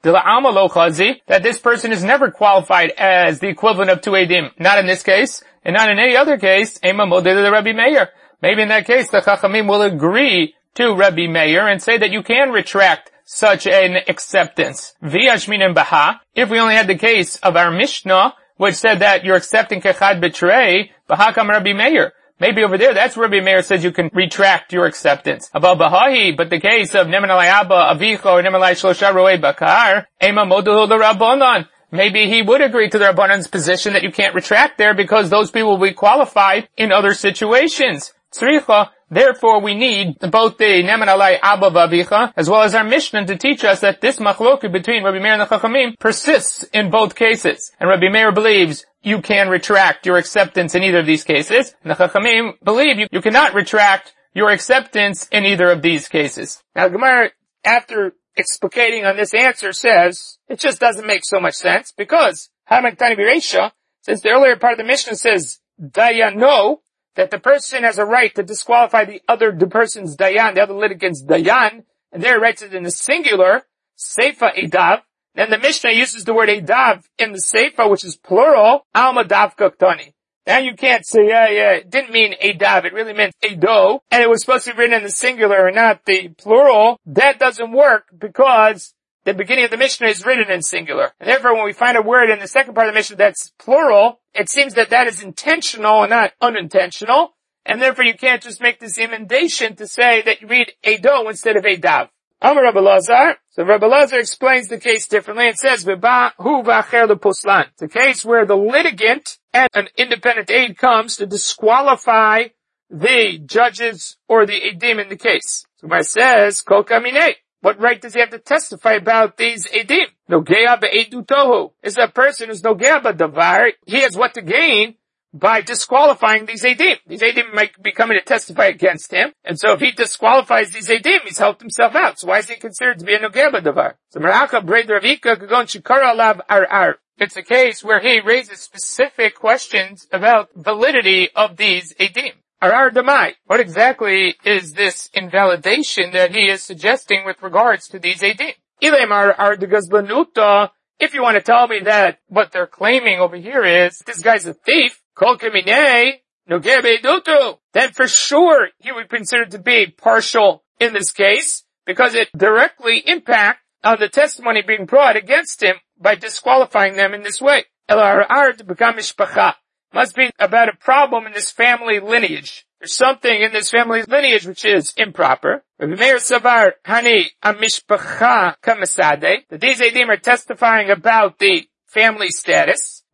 that this person is never qualified as the equivalent of two Eidim. Not in this case, and not in any other case, Rabbi Meir. Maybe in that case, the Chachamim will agree to Rabbi Meir and say that you can retract such an acceptance. V'yashmin baha, if we only had the case of our Mishnah, which said that you're accepting kechad betrei, bahakam Rabbi Meir. Maybe over there, that's where Rabbi Meir says you can retract your acceptance. Abba bahahi, but the case of neman alai abba avicho or neman alai shlosha roei bakar, ema moduhu l'Rabbanan. Maybe he would agree to the Rabbanan's position that you can't retract there because those people will be qualified in other situations. Tzricha, therefore we need both the Neman Alai Abba V'Avicha as well as our Mishnah to teach us that this machloket between Rabbi Meir and the Chachamim persists in both cases. And Rabbi Meir believes you can retract your acceptance in either of these cases. And the Chachamim believe you cannot retract your acceptance in either of these cases. Now Gemara, after explicating on this answer, says it just doesn't make so much sense because Hamaktani B'Reisha, since the earlier part of the Mishnah says Dayano, that the person has a right to disqualify the person's Dayan, the other litigant's Dayan, and there it writes it in the singular, Seifa Edav, then the Mishnah uses the word Edav in the Seifa, which is plural, Alma Dav Kaktani. Now you can't say, it didn't mean Edav, it really meant Edo, and it was supposed to be written in the singular and not the plural. That doesn't work because the beginning of the Mishnah is written in singular. And therefore when we find a word in the second part of the Mishnah that's plural, it seems that that is intentional and not unintentional, and therefore you can't just make this emendation to say that you read Edo instead of Edav. Amar Rabbi Lazar. So Rabbi Lazar explains the case differently. It says, V'ba hu v'acher leposlan. It's a case where the litigant and an independent aid comes to disqualify the judges or the Eidim in the case. So Gemara says, Kol kaminei. What right does he have to testify about these Eidim? Nogea be'edu tohu. Is a person who's nogea b'davar. He has what to gain by disqualifying these Eidim. These Eidim might be coming to testify against him. And so if he disqualifies these Eidim, he's helped himself out. So why is he considered to be a nogea b'davar? So Meraka Breid Ravika Kagon Shikara Alav Ar. It's a case where he raises specific questions about validity of these Eidim. Arar Damai. What exactly is this invalidation that he is suggesting with regards to these Eidim? Ilemar Ardegazbanuta. If you want to tell me that what they're claiming over here is this guy's a thief, Kol Kamine, Nogebe Dutu, then for sure he would be considered to be partial in this case because it directly impacts on the testimony being brought against him by disqualifying them in this way. Elar Ard become mishpacha. Must be about a problem in this family lineage. There's something in this family lineage which is improper. Rabbi Meir Savar Hani Amishpacha Kamasade. That these Eidim are testifying about the family status.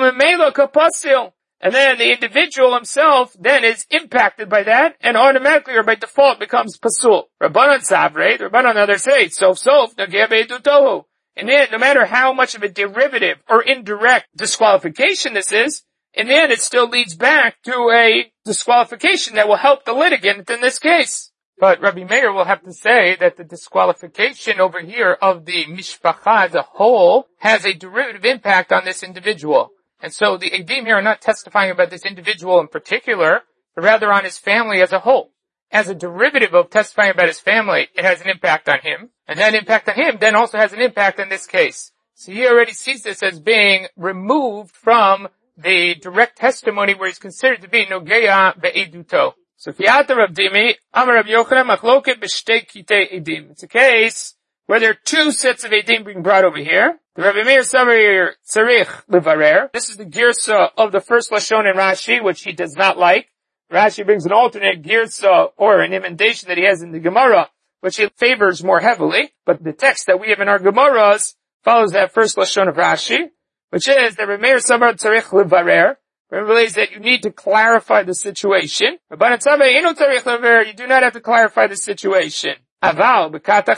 And then the individual himself then is impacted by that and automatically or by default becomes pasul. Rabbanan Savre, Rabbanan others say, sof, nagebe dutohu. And then no matter how much of a derivative or indirect disqualification this is, in the end, it still leads back to a disqualification that will help the litigant in this case. But Rabbi Meir will have to say that the disqualification over here of the mishpacha as a whole has a derivative impact on this individual. And so the Eidim here are not testifying about this individual in particular, but rather on his family as a whole. As a derivative of testifying about his family, it has an impact on him. And that impact on him then also has an impact in this case. So he already sees this as being removed from the direct testimony where he's considered to be Nogea be'eduto. So Fiata Rav Dimi, Amar Rav Yochanan Machloket b'shtei kitei edim. It's a case where there are two sets of Eidim being brought over here. The Rabbi Meir Savar Tzarich Levarer. This is the girsa of the first Lashon in Rashi, which he does not like. Rashi brings an alternate girsa or an emendation that he has in the Gemara, which he favors more heavily. But the text that we have in our Gemaras follows that first Lashon of Rashi, which is that Rabbi Meir Savar Tzarich Levarer. Rabbi believes that you need to clarify the situation. You do not have to clarify the situation. But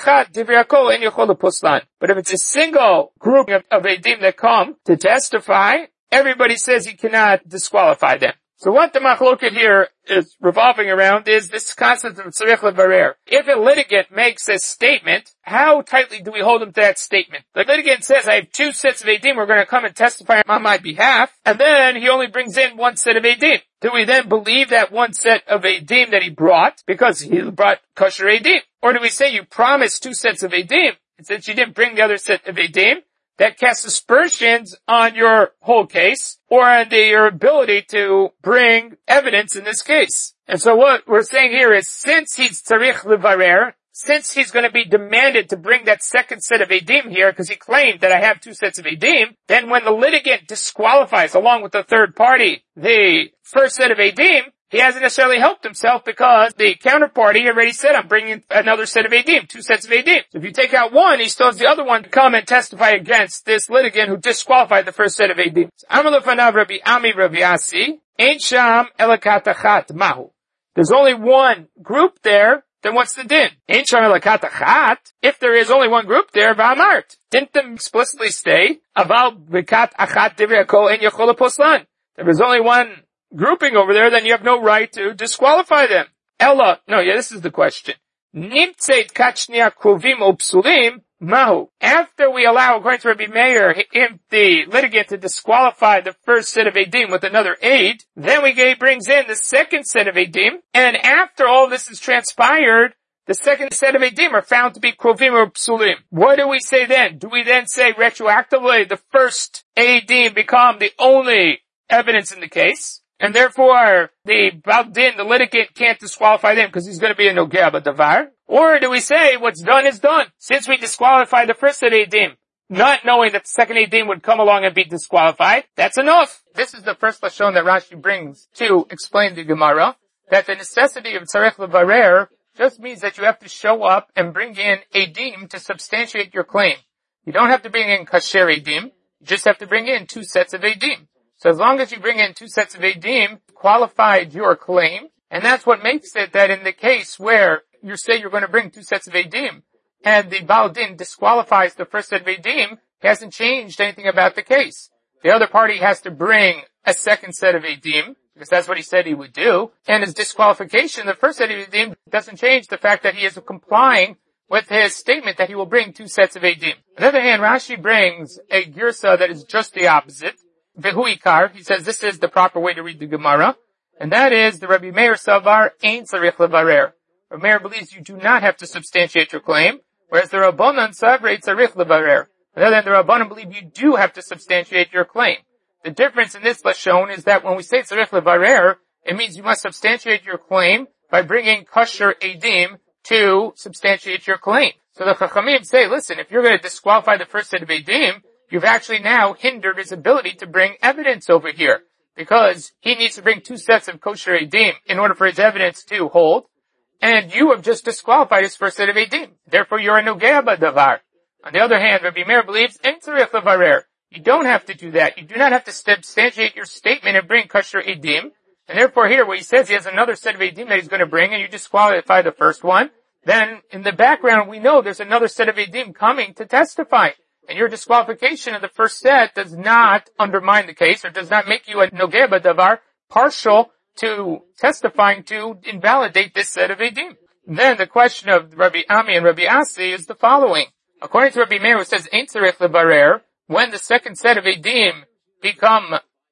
if it's a single group of Eidim that come to testify, everybody says you cannot disqualify them. So what the machloket here is revolving around is this concept of tzarich levarer. If a litigant makes a statement, how tightly do we hold him to that statement? The litigant says, I have two sets of Eidim, we're going to come and testify on my behalf, and then he only brings in one set of Eidim. Do we then believe that one set of Eidim that he brought, because he brought kosher Eidim? Or do we say you promised two sets of Eidim, and since you didn't bring the other set of Eidim, that casts aspersions on your whole case, or on your ability to bring evidence in this case. And so what we're saying here is, since he's tzarich levarer, since he's going to be demanded to bring that second set of Eidim here, because he claimed that I have two sets of Eidim, then when the litigant disqualifies, along with the third party, the first set of Eidim, he hasn't necessarily helped himself because the counterparty already said, I'm bringing another set of Eidim, two sets of Eidim. So if you take out one, he still has the other one to come and testify against this litigant who disqualified the first set of Eidim. Rabbi Ami Rabbi Asi, Ein Sham Elakat Achat Mahu. There's only one group there, then what's the din? Ein Sham Elakat Achat, if there is only one group there, V'amart. Didn't them explicitly say, Aval Bekat Achat Divrei Hakol Ein Yachol Poslan. There was only one grouping over there, then you have no right to disqualify them. Ella, this is the question. Nimtzeit kachnia krovim upsulim mahu. After we allow, according to Rabbi Meir, the litigant to disqualify the first set of Eidim with another aid, then brings in the second set of Eidim, and after all this is transpired, the second set of Eidim are found to be krovim or psulim. What do we say then? Do we then say retroactively the first Eidim become the only evidence in the case? And therefore, the Baldin, the litigant, can't disqualify them because he's going to be a Nogea B'Davar? Or do we say what's done is done? Since we disqualified the first Eidim, not knowing that the second Eidim would come along and be disqualified, that's enough. This is the first Lashon that Rashi brings to explain the Gemara, that the necessity of Tzarech Levarer just means that you have to show up and bring in Eidim to substantiate your claim. You don't have to bring in Kasher Eidim, you just have to bring in two sets of Eidim. So as long as you bring in two sets of Eidim, qualified your claim, and that's what makes it that in the case where you say you're going to bring two sets of Eidim, and the Baal Din disqualifies the first set of Eidim, he hasn't changed anything about the case. The other party has to bring a second set of Eidim, because that's what he said he would do, and his disqualification, the first set of Eidim, doesn't change the fact that he is complying with his statement that he will bring two sets of Eidim. On the other hand, Rashi brings a girsa that is just the opposite. Vehuikar, he says this is the proper way to read the Gemara, and that is the Rabbi Meir Savar Ein Tzarich Levarer. Rabbi Meir believes you do not have to substantiate your claim, whereas the Rabbanan Savar Tzarich Levarer. On the other hand, the Rabbanan believe you do have to substantiate your claim. The difference in this Lashon is that when we say Tzarich Levarer, it means you must substantiate your claim by bringing kosher Eidim to substantiate your claim. So the Chachamim say, listen, if you're going to disqualify the first set of Eidim, you've actually now hindered his ability to bring evidence over here, because he needs to bring two sets of kosher Eidim in order for his evidence to hold, and you have just disqualified his first set of Eidim. Therefore, you're a Nogea B'Davar. On the other hand, Rabbi Meir believes, Ein Tzarich Levarer. You don't have to do that. You do not have to substantiate your statement and bring kosher Eidim. And therefore here, where he says he has another set of Eidim that he's going to bring, and you disqualify the first one, then in the background we know there's another set of Eidim coming to testify. And your disqualification of the first set does not undermine the case, or does not make you a Nogea B'Davar partial to testifying to invalidate this set of Eidim. Then the question of Rabbi Ami and Rabbi Asi is the following. According to Rabbi Meir, who says Ein Tzarich Levarer, when the second set of Eidim become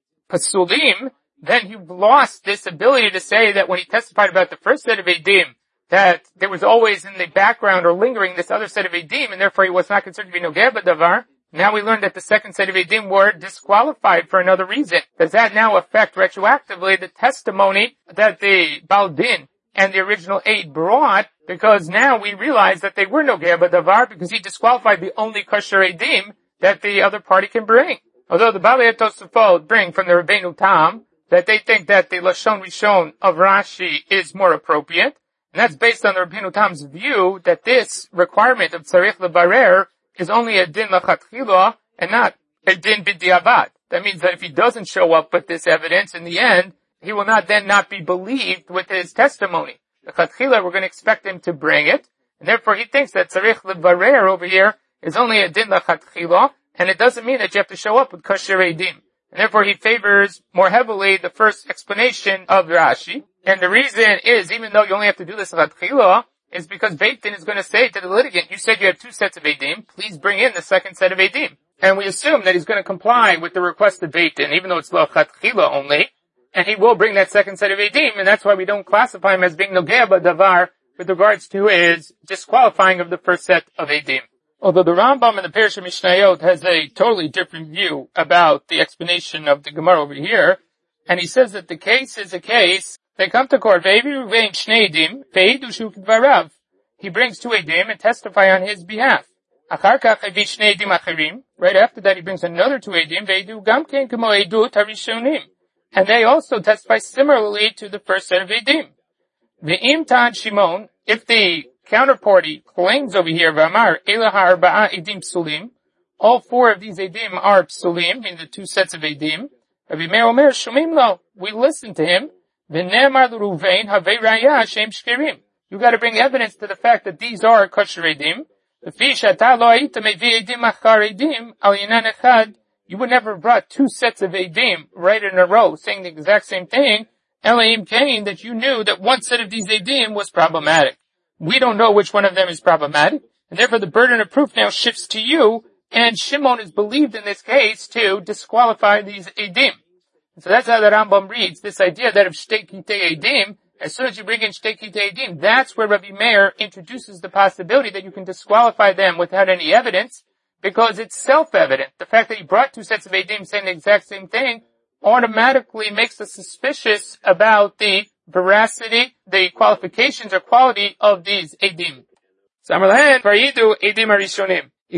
Pasulim, then you've lost this ability to say that when he testified about the first set of Eidim, that there was always in the background or lingering this other set of Eidim, and therefore he was not considered to be Nogea B'Davar. Now we learned that the second set of Eidim were disqualified for another reason. Does that now affect retroactively the testimony that the Baal Din and the original aid brought, because now we realize that they were Nogea B'Davar because he disqualified the only kosher Eidim that the other party can bring. Although the Balei Tosafot bring from the Rabbeinu Tam that they think that the Lashon Rishon of Rashi is more appropriate, and that's based on the Rabbeinu Tam's view that this requirement of Tzarich Lebarer is only a din lachatchila and not a din b'diavad. That means that if he doesn't show up with this evidence in the end, he will not be believed with his testimony. Lachatchila, we're going to expect him to bring it, and therefore he thinks that Tzarich Lebarer over here is only a din lachatchila, and it doesn't mean that you have to show up with kosher edim. And therefore he favors more heavily the first explanation of Rashi. And the reason is, even though you only have to do this lachatchila, is because Beit Din is going to say to the litigant, you said you had two sets of edim, please bring in the second set of edim. And we assume that he's going to comply with the request of Beit Din, even though it's lachatchila only, and he will bring that second set of edim, and that's why we don't classify him as being Nogea B'Davar with regards to his disqualifying of the first set of edim. Although the Rambam in the Perush Mishnayot has a totally different view about the explanation of the Gemara over here, and he says that the case is a case, they come to court, he brings two edim and testify on his behalf. Right after that he brings another two edim, and they also testify similarly to the first set of edim. If the counterparty claims over here, all four of these edim are psulim, in the two sets of edim, we listen to him. You got to bring evidence to the fact that these are kosher edim. You would never have brought two sets of edim right in a row saying the exact same thing, that you knew that one set of these edim was problematic. We don't know which one of them is problematic, and therefore the burden of proof now shifts to you, and Shimon is believed in this case to disqualify these edim. So that's how the Rambam reads this idea that of Shtei Kitei Edim, as soon as you bring in Shtei Kitei Edim, that's where Rabbi Meir introduces the possibility that you can disqualify them without any evidence, because it's self-evident. The fact that you brought two sets of Edim saying the exact same thing automatically makes us suspicious about the veracity, the qualifications or quality of these Edim. Samarlahen, Varidu Edim Arishonim. Or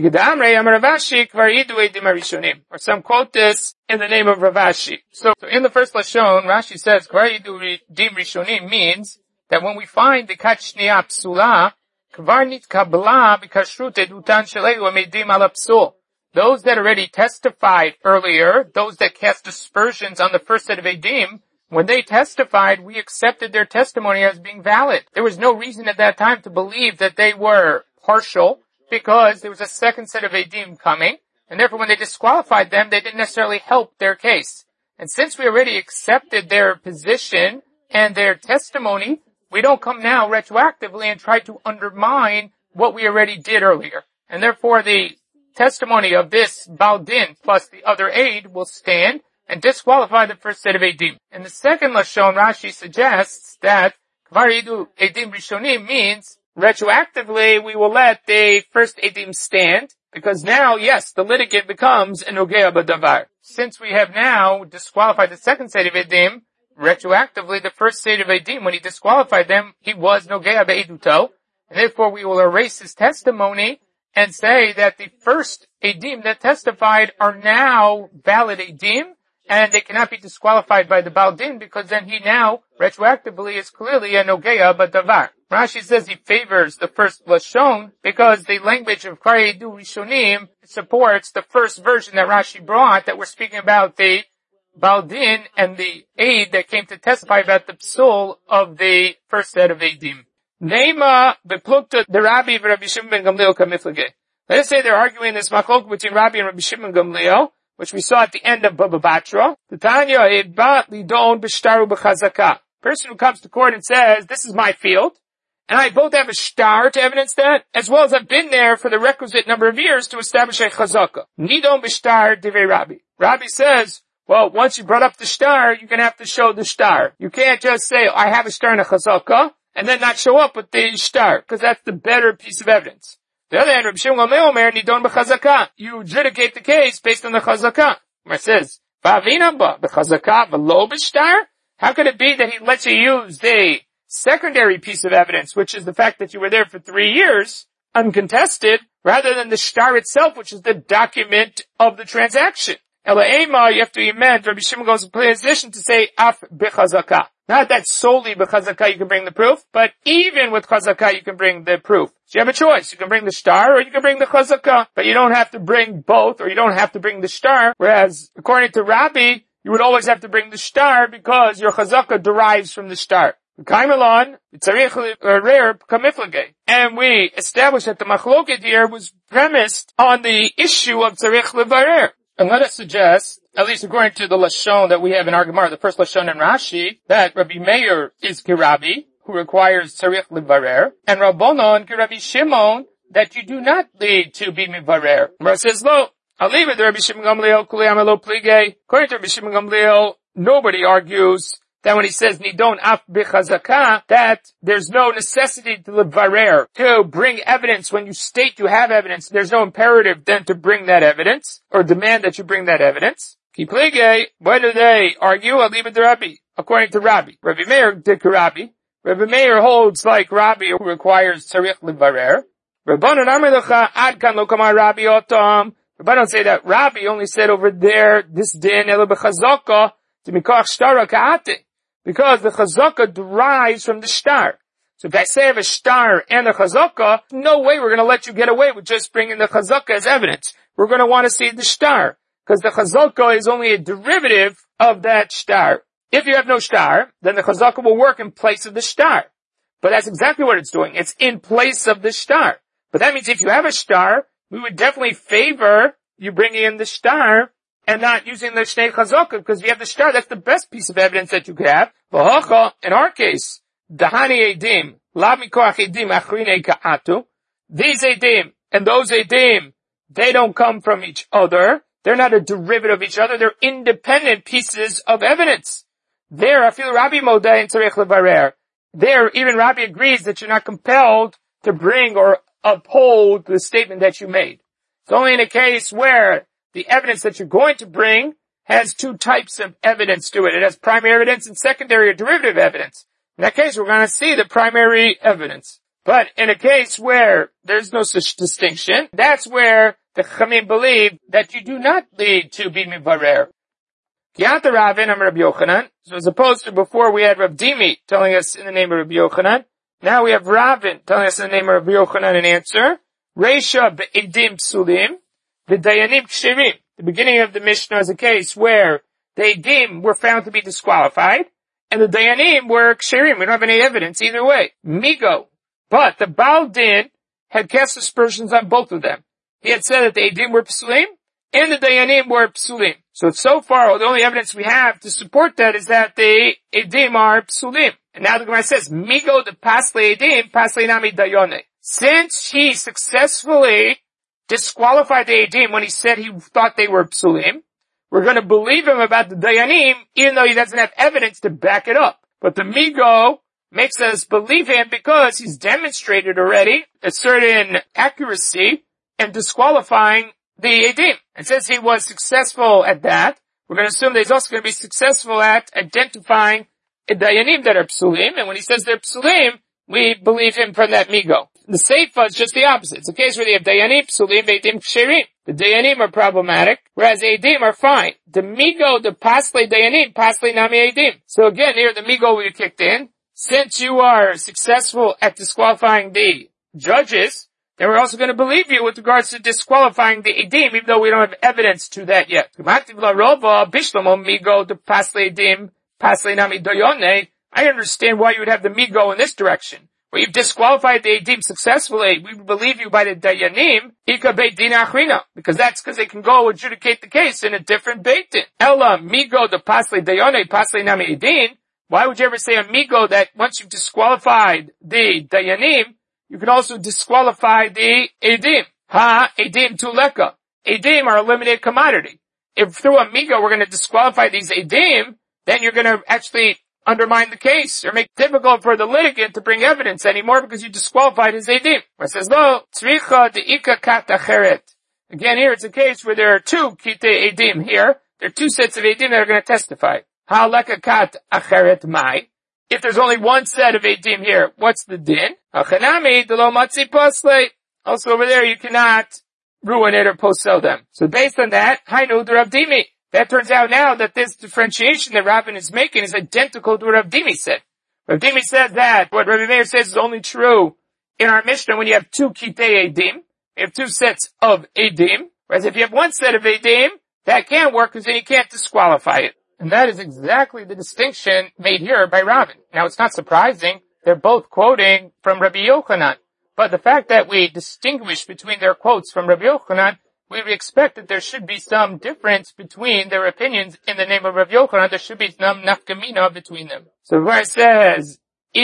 some quote this in the name of Rav Ashi. So in the first Lashon, Rashi says, Kvar Yidu Edim Rishonim means that when we find the Kat Shniya Psula, Kvar Nitkabla B'Kashrut Edutan Shelelu Amedim Ala Psul. Those that already testified earlier, those that cast aspersions on the first set of Edim, when they testified, we accepted their testimony as being valid. There was no reason at that time to believe that they were partial, because there was a second set of edim coming, and therefore when they disqualified them, they didn't necessarily help their case. And since we already accepted their position and their testimony, we don't come now retroactively and try to undermine what we already did earlier. And therefore the testimony of this Baal Din plus the other aid will stand and disqualify the first set of edim. In the second Lashon, Rashi suggests that Kvar Yidu Edim Rishonim means retroactively, we will let the first edim stand, because now, yes, the litigant becomes a Nogea B'Davar. Since we have now disqualified the second set of edim, retroactively, the first set of edim, when he disqualified them, he was Nogea B'Eduto, and therefore we will erase his testimony and say that the first edim that testified are now valid edim, and they cannot be disqualified by the Baal Din, because then he now, retroactively, is clearly a Nogea B'Davar. Rashi says he favors the first Lashon because the language of Kvar Yidu Rishonim supports the first version that Rashi brought, that we're speaking about the Baal Din and the aid that came to testify about the psul of the first set of edim. Neima beplukta the Rabbi Rabbi Shimon ben Gamliel kamiflage. Let us say they're arguing this machlok between Rabbi and Rabbi Shimon ben Gamliel, which we saw at the end of Baba Batra. The Tanya Ebat Lidon B'Shtaru B'Chazaka. Person who comes to court and says, this is my field, and I both have a star to evidence that, as well as I've been there for the requisite number of years to establish a chazaka. Nidon b'shtar divrei Rabbi. Rabbi says, well, once you brought up the star, you're going to have to show the star. You can't just say, I have a star and a chazaka, and then not show up with the star, because that's the better piece of evidence. The other hand, Rabbi Shimon Omer, Nidon b'chazaka. You adjudicate the case based on the chazaka. Where it says, V'avina b'chazaka v'lo b'shtar? How could it be that he lets you use the secondary piece of evidence, which is the fact that you were there for 3 years, uncontested, rather than the shtar itself, which is the document of the transaction. Ela Ema, you have to amend. Rabbi Shimon goes in position to say, af b'chazakah. Not that solely b'chazakah you can bring the proof, but even with chazakah you can bring the proof. So you have a choice. You can bring the shtar or you can bring the chazakah, but you don't have to bring both, or you don't have to bring the shtar, whereas according to Rabbi, you would always have to bring the shtar because your chazakah derives from the shtar. And we established that the machloket here was premised on the issue of tzarich levarer. And let us suggest, at least according to the Lashon that we have in our Gemara, the first Lashon in Rashi, that Rabbi Meir is Kirabi, who requires tzarich levarer, and Rabbanon Kirabi Shimon, that you do not need to be mivarer. Gemara says, lo, I'll leave it to Rabbi Shimon Gamliel, Kulei Amelo Plige. According to Rabbi Shimon Gamliel, nobody argues that when he says nidon af b'chazakah, that there's no necessity to levarer, to bring evidence. When you state you have evidence, there's no imperative then to bring that evidence, or demand that you bring that evidence. Ki plige, why do they argue? I'll leave it to Rabbi. According to Rabbi. Rabbi Meir did Rabbi. Rabbi Meir holds like Rabbi, who requires tzarich levarer. Rabbanon Amelecha ad kan lo kamar Rabbi otam. Rabbanon say that Rabbi only said over there, this din elo b'chazakah, to mikach shtara ka'ate. Because the chazakah derives from the shtar. So if I say I have a shtar and a chazakah, no way we're going to let you get away with just bringing the chazakah as evidence. We're going to want to see the shtar. Because the chazakah is only a derivative of that shtar. If you have no shtar, then the chazakah will work in place of the shtar. But that's exactly what it's doing. It's in place of the shtar. But that means if you have a shtar, we would definitely favor you bringing in the shtar and not using the shnei chazakah, because if you have the shtar, that's the best piece of evidence that you could have. In our case, dahani edim, la mikoach edim achrine ka'atu. These edim and those edim, they don't come from each other. They're not a derivative of each other. They're independent pieces of evidence. There, I feel Rabbi Modeh and tzarich levarer. There, even Rabbi agrees that you're not compelled to bring or uphold the statement that you made. It's only in a case where the evidence that you're going to bring has two types of evidence to it. It has primary evidence and secondary or derivative evidence. In that case, we're going to see the primary evidence. But in a case where there's no such distinction, that's where the Chachamim believe that you do not need to be mivarer. Kiata Ravin am Rabbi Yochanan. So as opposed to before we had Rav Dimi telling us in the name of Rabbi Yochanan, now we have Ravin telling us in the name of Rabbi Yochanan an answer. Reisha be'edim psulim. The Dayanim Kshirim. The beginning of the Mishnah is a case where the Edim were found to be disqualified, and the Dayanim were Kshirim. We don't have any evidence either way. Migo. But the Baal Din had cast aspersions on both of them. He had said that the Edim were Psulim, and the Dayanim were Psulim. So far, the only evidence we have to support that is that the Edim are Psulim. And now the Gemara says, Migo the Pasle Edim, Pasle Nami Dayone. Since he successfully disqualified the Edim when he said he thought they were psulim, we're going to believe him about the Dayanim, even though he doesn't have evidence to back it up. But the Migo makes us believe him because he's demonstrated already a certain accuracy in disqualifying the Edim. And since he was successful at that, we're going to assume that he's also going to be successful at identifying the Dayanim that are psulim, and when he says they're psulim, we believe him from that Migo. The Seifa is just the opposite. It's a case where they have Dayanim, Psulim, Eidim, Kshirim. The Dayanim are problematic, whereas Eidim are fine. The Migo, the Pasle Dayanim, Pasle Nami Eidim. So again, here the Migo we kicked in. Since you are successful at disqualifying the judges, then we're also going to believe you with regards to disqualifying the Eidim, even though we don't have evidence to that yet. Migo, the Pasle Eidim, Pasle Nami Doyone. I understand why you would have the Migo in this direction. Where you've disqualified the Edim successfully, we believe you by the Dayanim, Ika Beit Din Achrina, because that's because they can go adjudicate the case in a different Beit Din. Ella, Migo, the Pasle Dayone, Pasle Nami Edim. Why would you ever say a Migo that once you've disqualified the Dayanim, you can also disqualify the Edim? Ha, Edim Tuleka. Edim are a limited commodity. If through a Migo we're going to disqualify these Edim, then you're going to actually undermine the case or make it difficult for the litigant to bring evidence anymore because you disqualified his edim. It says, no, tzricha de'ika kat acheret. Again, here it's a case where there are two kite edim here. There are two sets of edim that are going to testify. Ha'aleka kat acheret mai. if there's only one set of Eidim here, what's the din? Hachanami, delo matzi posle. Also over there, you cannot ruin it or posel them. So based on that, Hainu Rav Dimi. That turns out now that this differentiation that Ravin is making is identical to what Rav Dimi said. Rav Dimi said that what Rabbi Meir says is only true in our Mishnah when you have two kitei Eidim. You have two sets of Eidim. Whereas if you have one set of Eidim, that can't work because then you can't disqualify it. And that is exactly the distinction made here by Ravin. Now it's not surprising. They're both quoting from Rabbi Yochanan. But the fact that we distinguish between their quotes from Rabbi Yochanan, we expect that there should be some difference between their opinions in the name of Rabbi Yochanan. There should be some nafkamina between them. So where it says,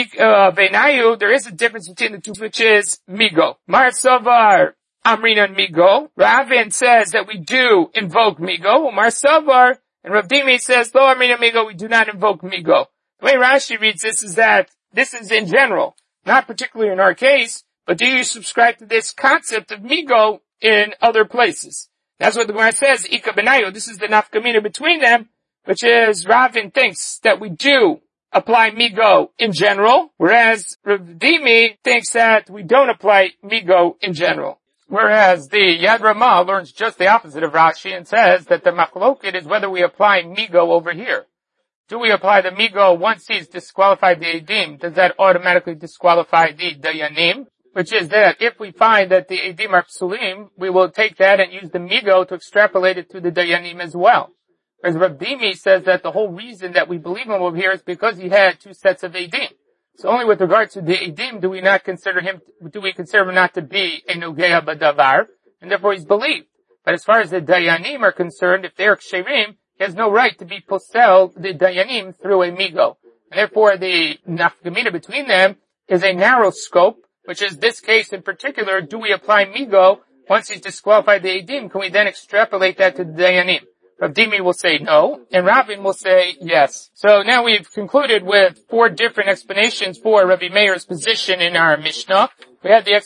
Benayu, there is a difference between the two, which is Migo. Mar Savar, Amrina and Migo. Ravin says that we do invoke Migo. Mar Savar, and Rav Dimi says, Lo Amrina Migo, we do not invoke Migo. The way Rashi reads this is that this is in general, not particularly in our case, but do you subscribe to this concept of Migo in other places? That's what the Gemara says, Ika Benayu. This is the nafkamina between them, which is Ravin thinks that we do apply Migo in general, whereas Rav Dimi thinks that we don't apply Migo in general. Whereas the Yad Ramah learns just the opposite of Rashi and says that the machloket is whether we apply Migo over here. Do we apply the Migo once he's disqualified the Eidim? Does that automatically disqualify the Dayanim? Which is that if we find that the Eidim are psulim, we will take that and use the Migo to extrapolate it to the Dayanim as well. Whereas Rav Dimi says that the whole reason that we believe him over here is because he had two sets of Eidim. So only with regards to the Eidim do we consider him not to be a Nogea B'davar, and therefore he's believed. But as far as the Dayanim are concerned, if they're Ksherim, he has no right to be posel the Dayanim through a Migo. And therefore the nafkamina between them is a narrow scope, which is this case in particular, do we apply Migo once he's disqualified the Eidim? Can we then extrapolate that to the Dayanim? Rav Dimi will say no, and Ravin will say yes. So now we've concluded with 4 different explanations for Rabbi Meir's position in our Mishnah. We had the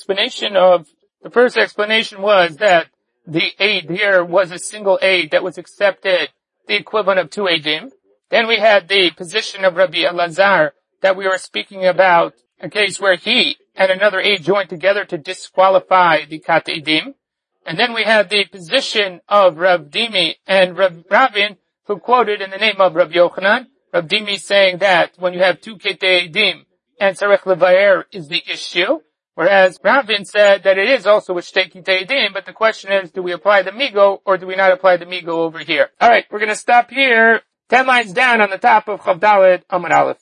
first explanation was that the aid here was a single aid that was accepted, the equivalent of 2 Eidim. Then we had the position of Rabbi Elazar that we were speaking about, a case where he and another aid joined together to disqualify the Kat Eidim. And then we had the position of Rav Dimi and Ravin, who quoted in the name of Rav Yochanan. Rav Dimi saying that when you have 2 Ketei Eidim and Tzarech Levaer is the issue, whereas Ravin said that it is also with Shtei Ketei Eidim, but the question is, do we apply the Migo or do we not apply the Migo over here? Alright, we're gonna stop here. 10 lines down on the top of Chav Daled Amud Aleph.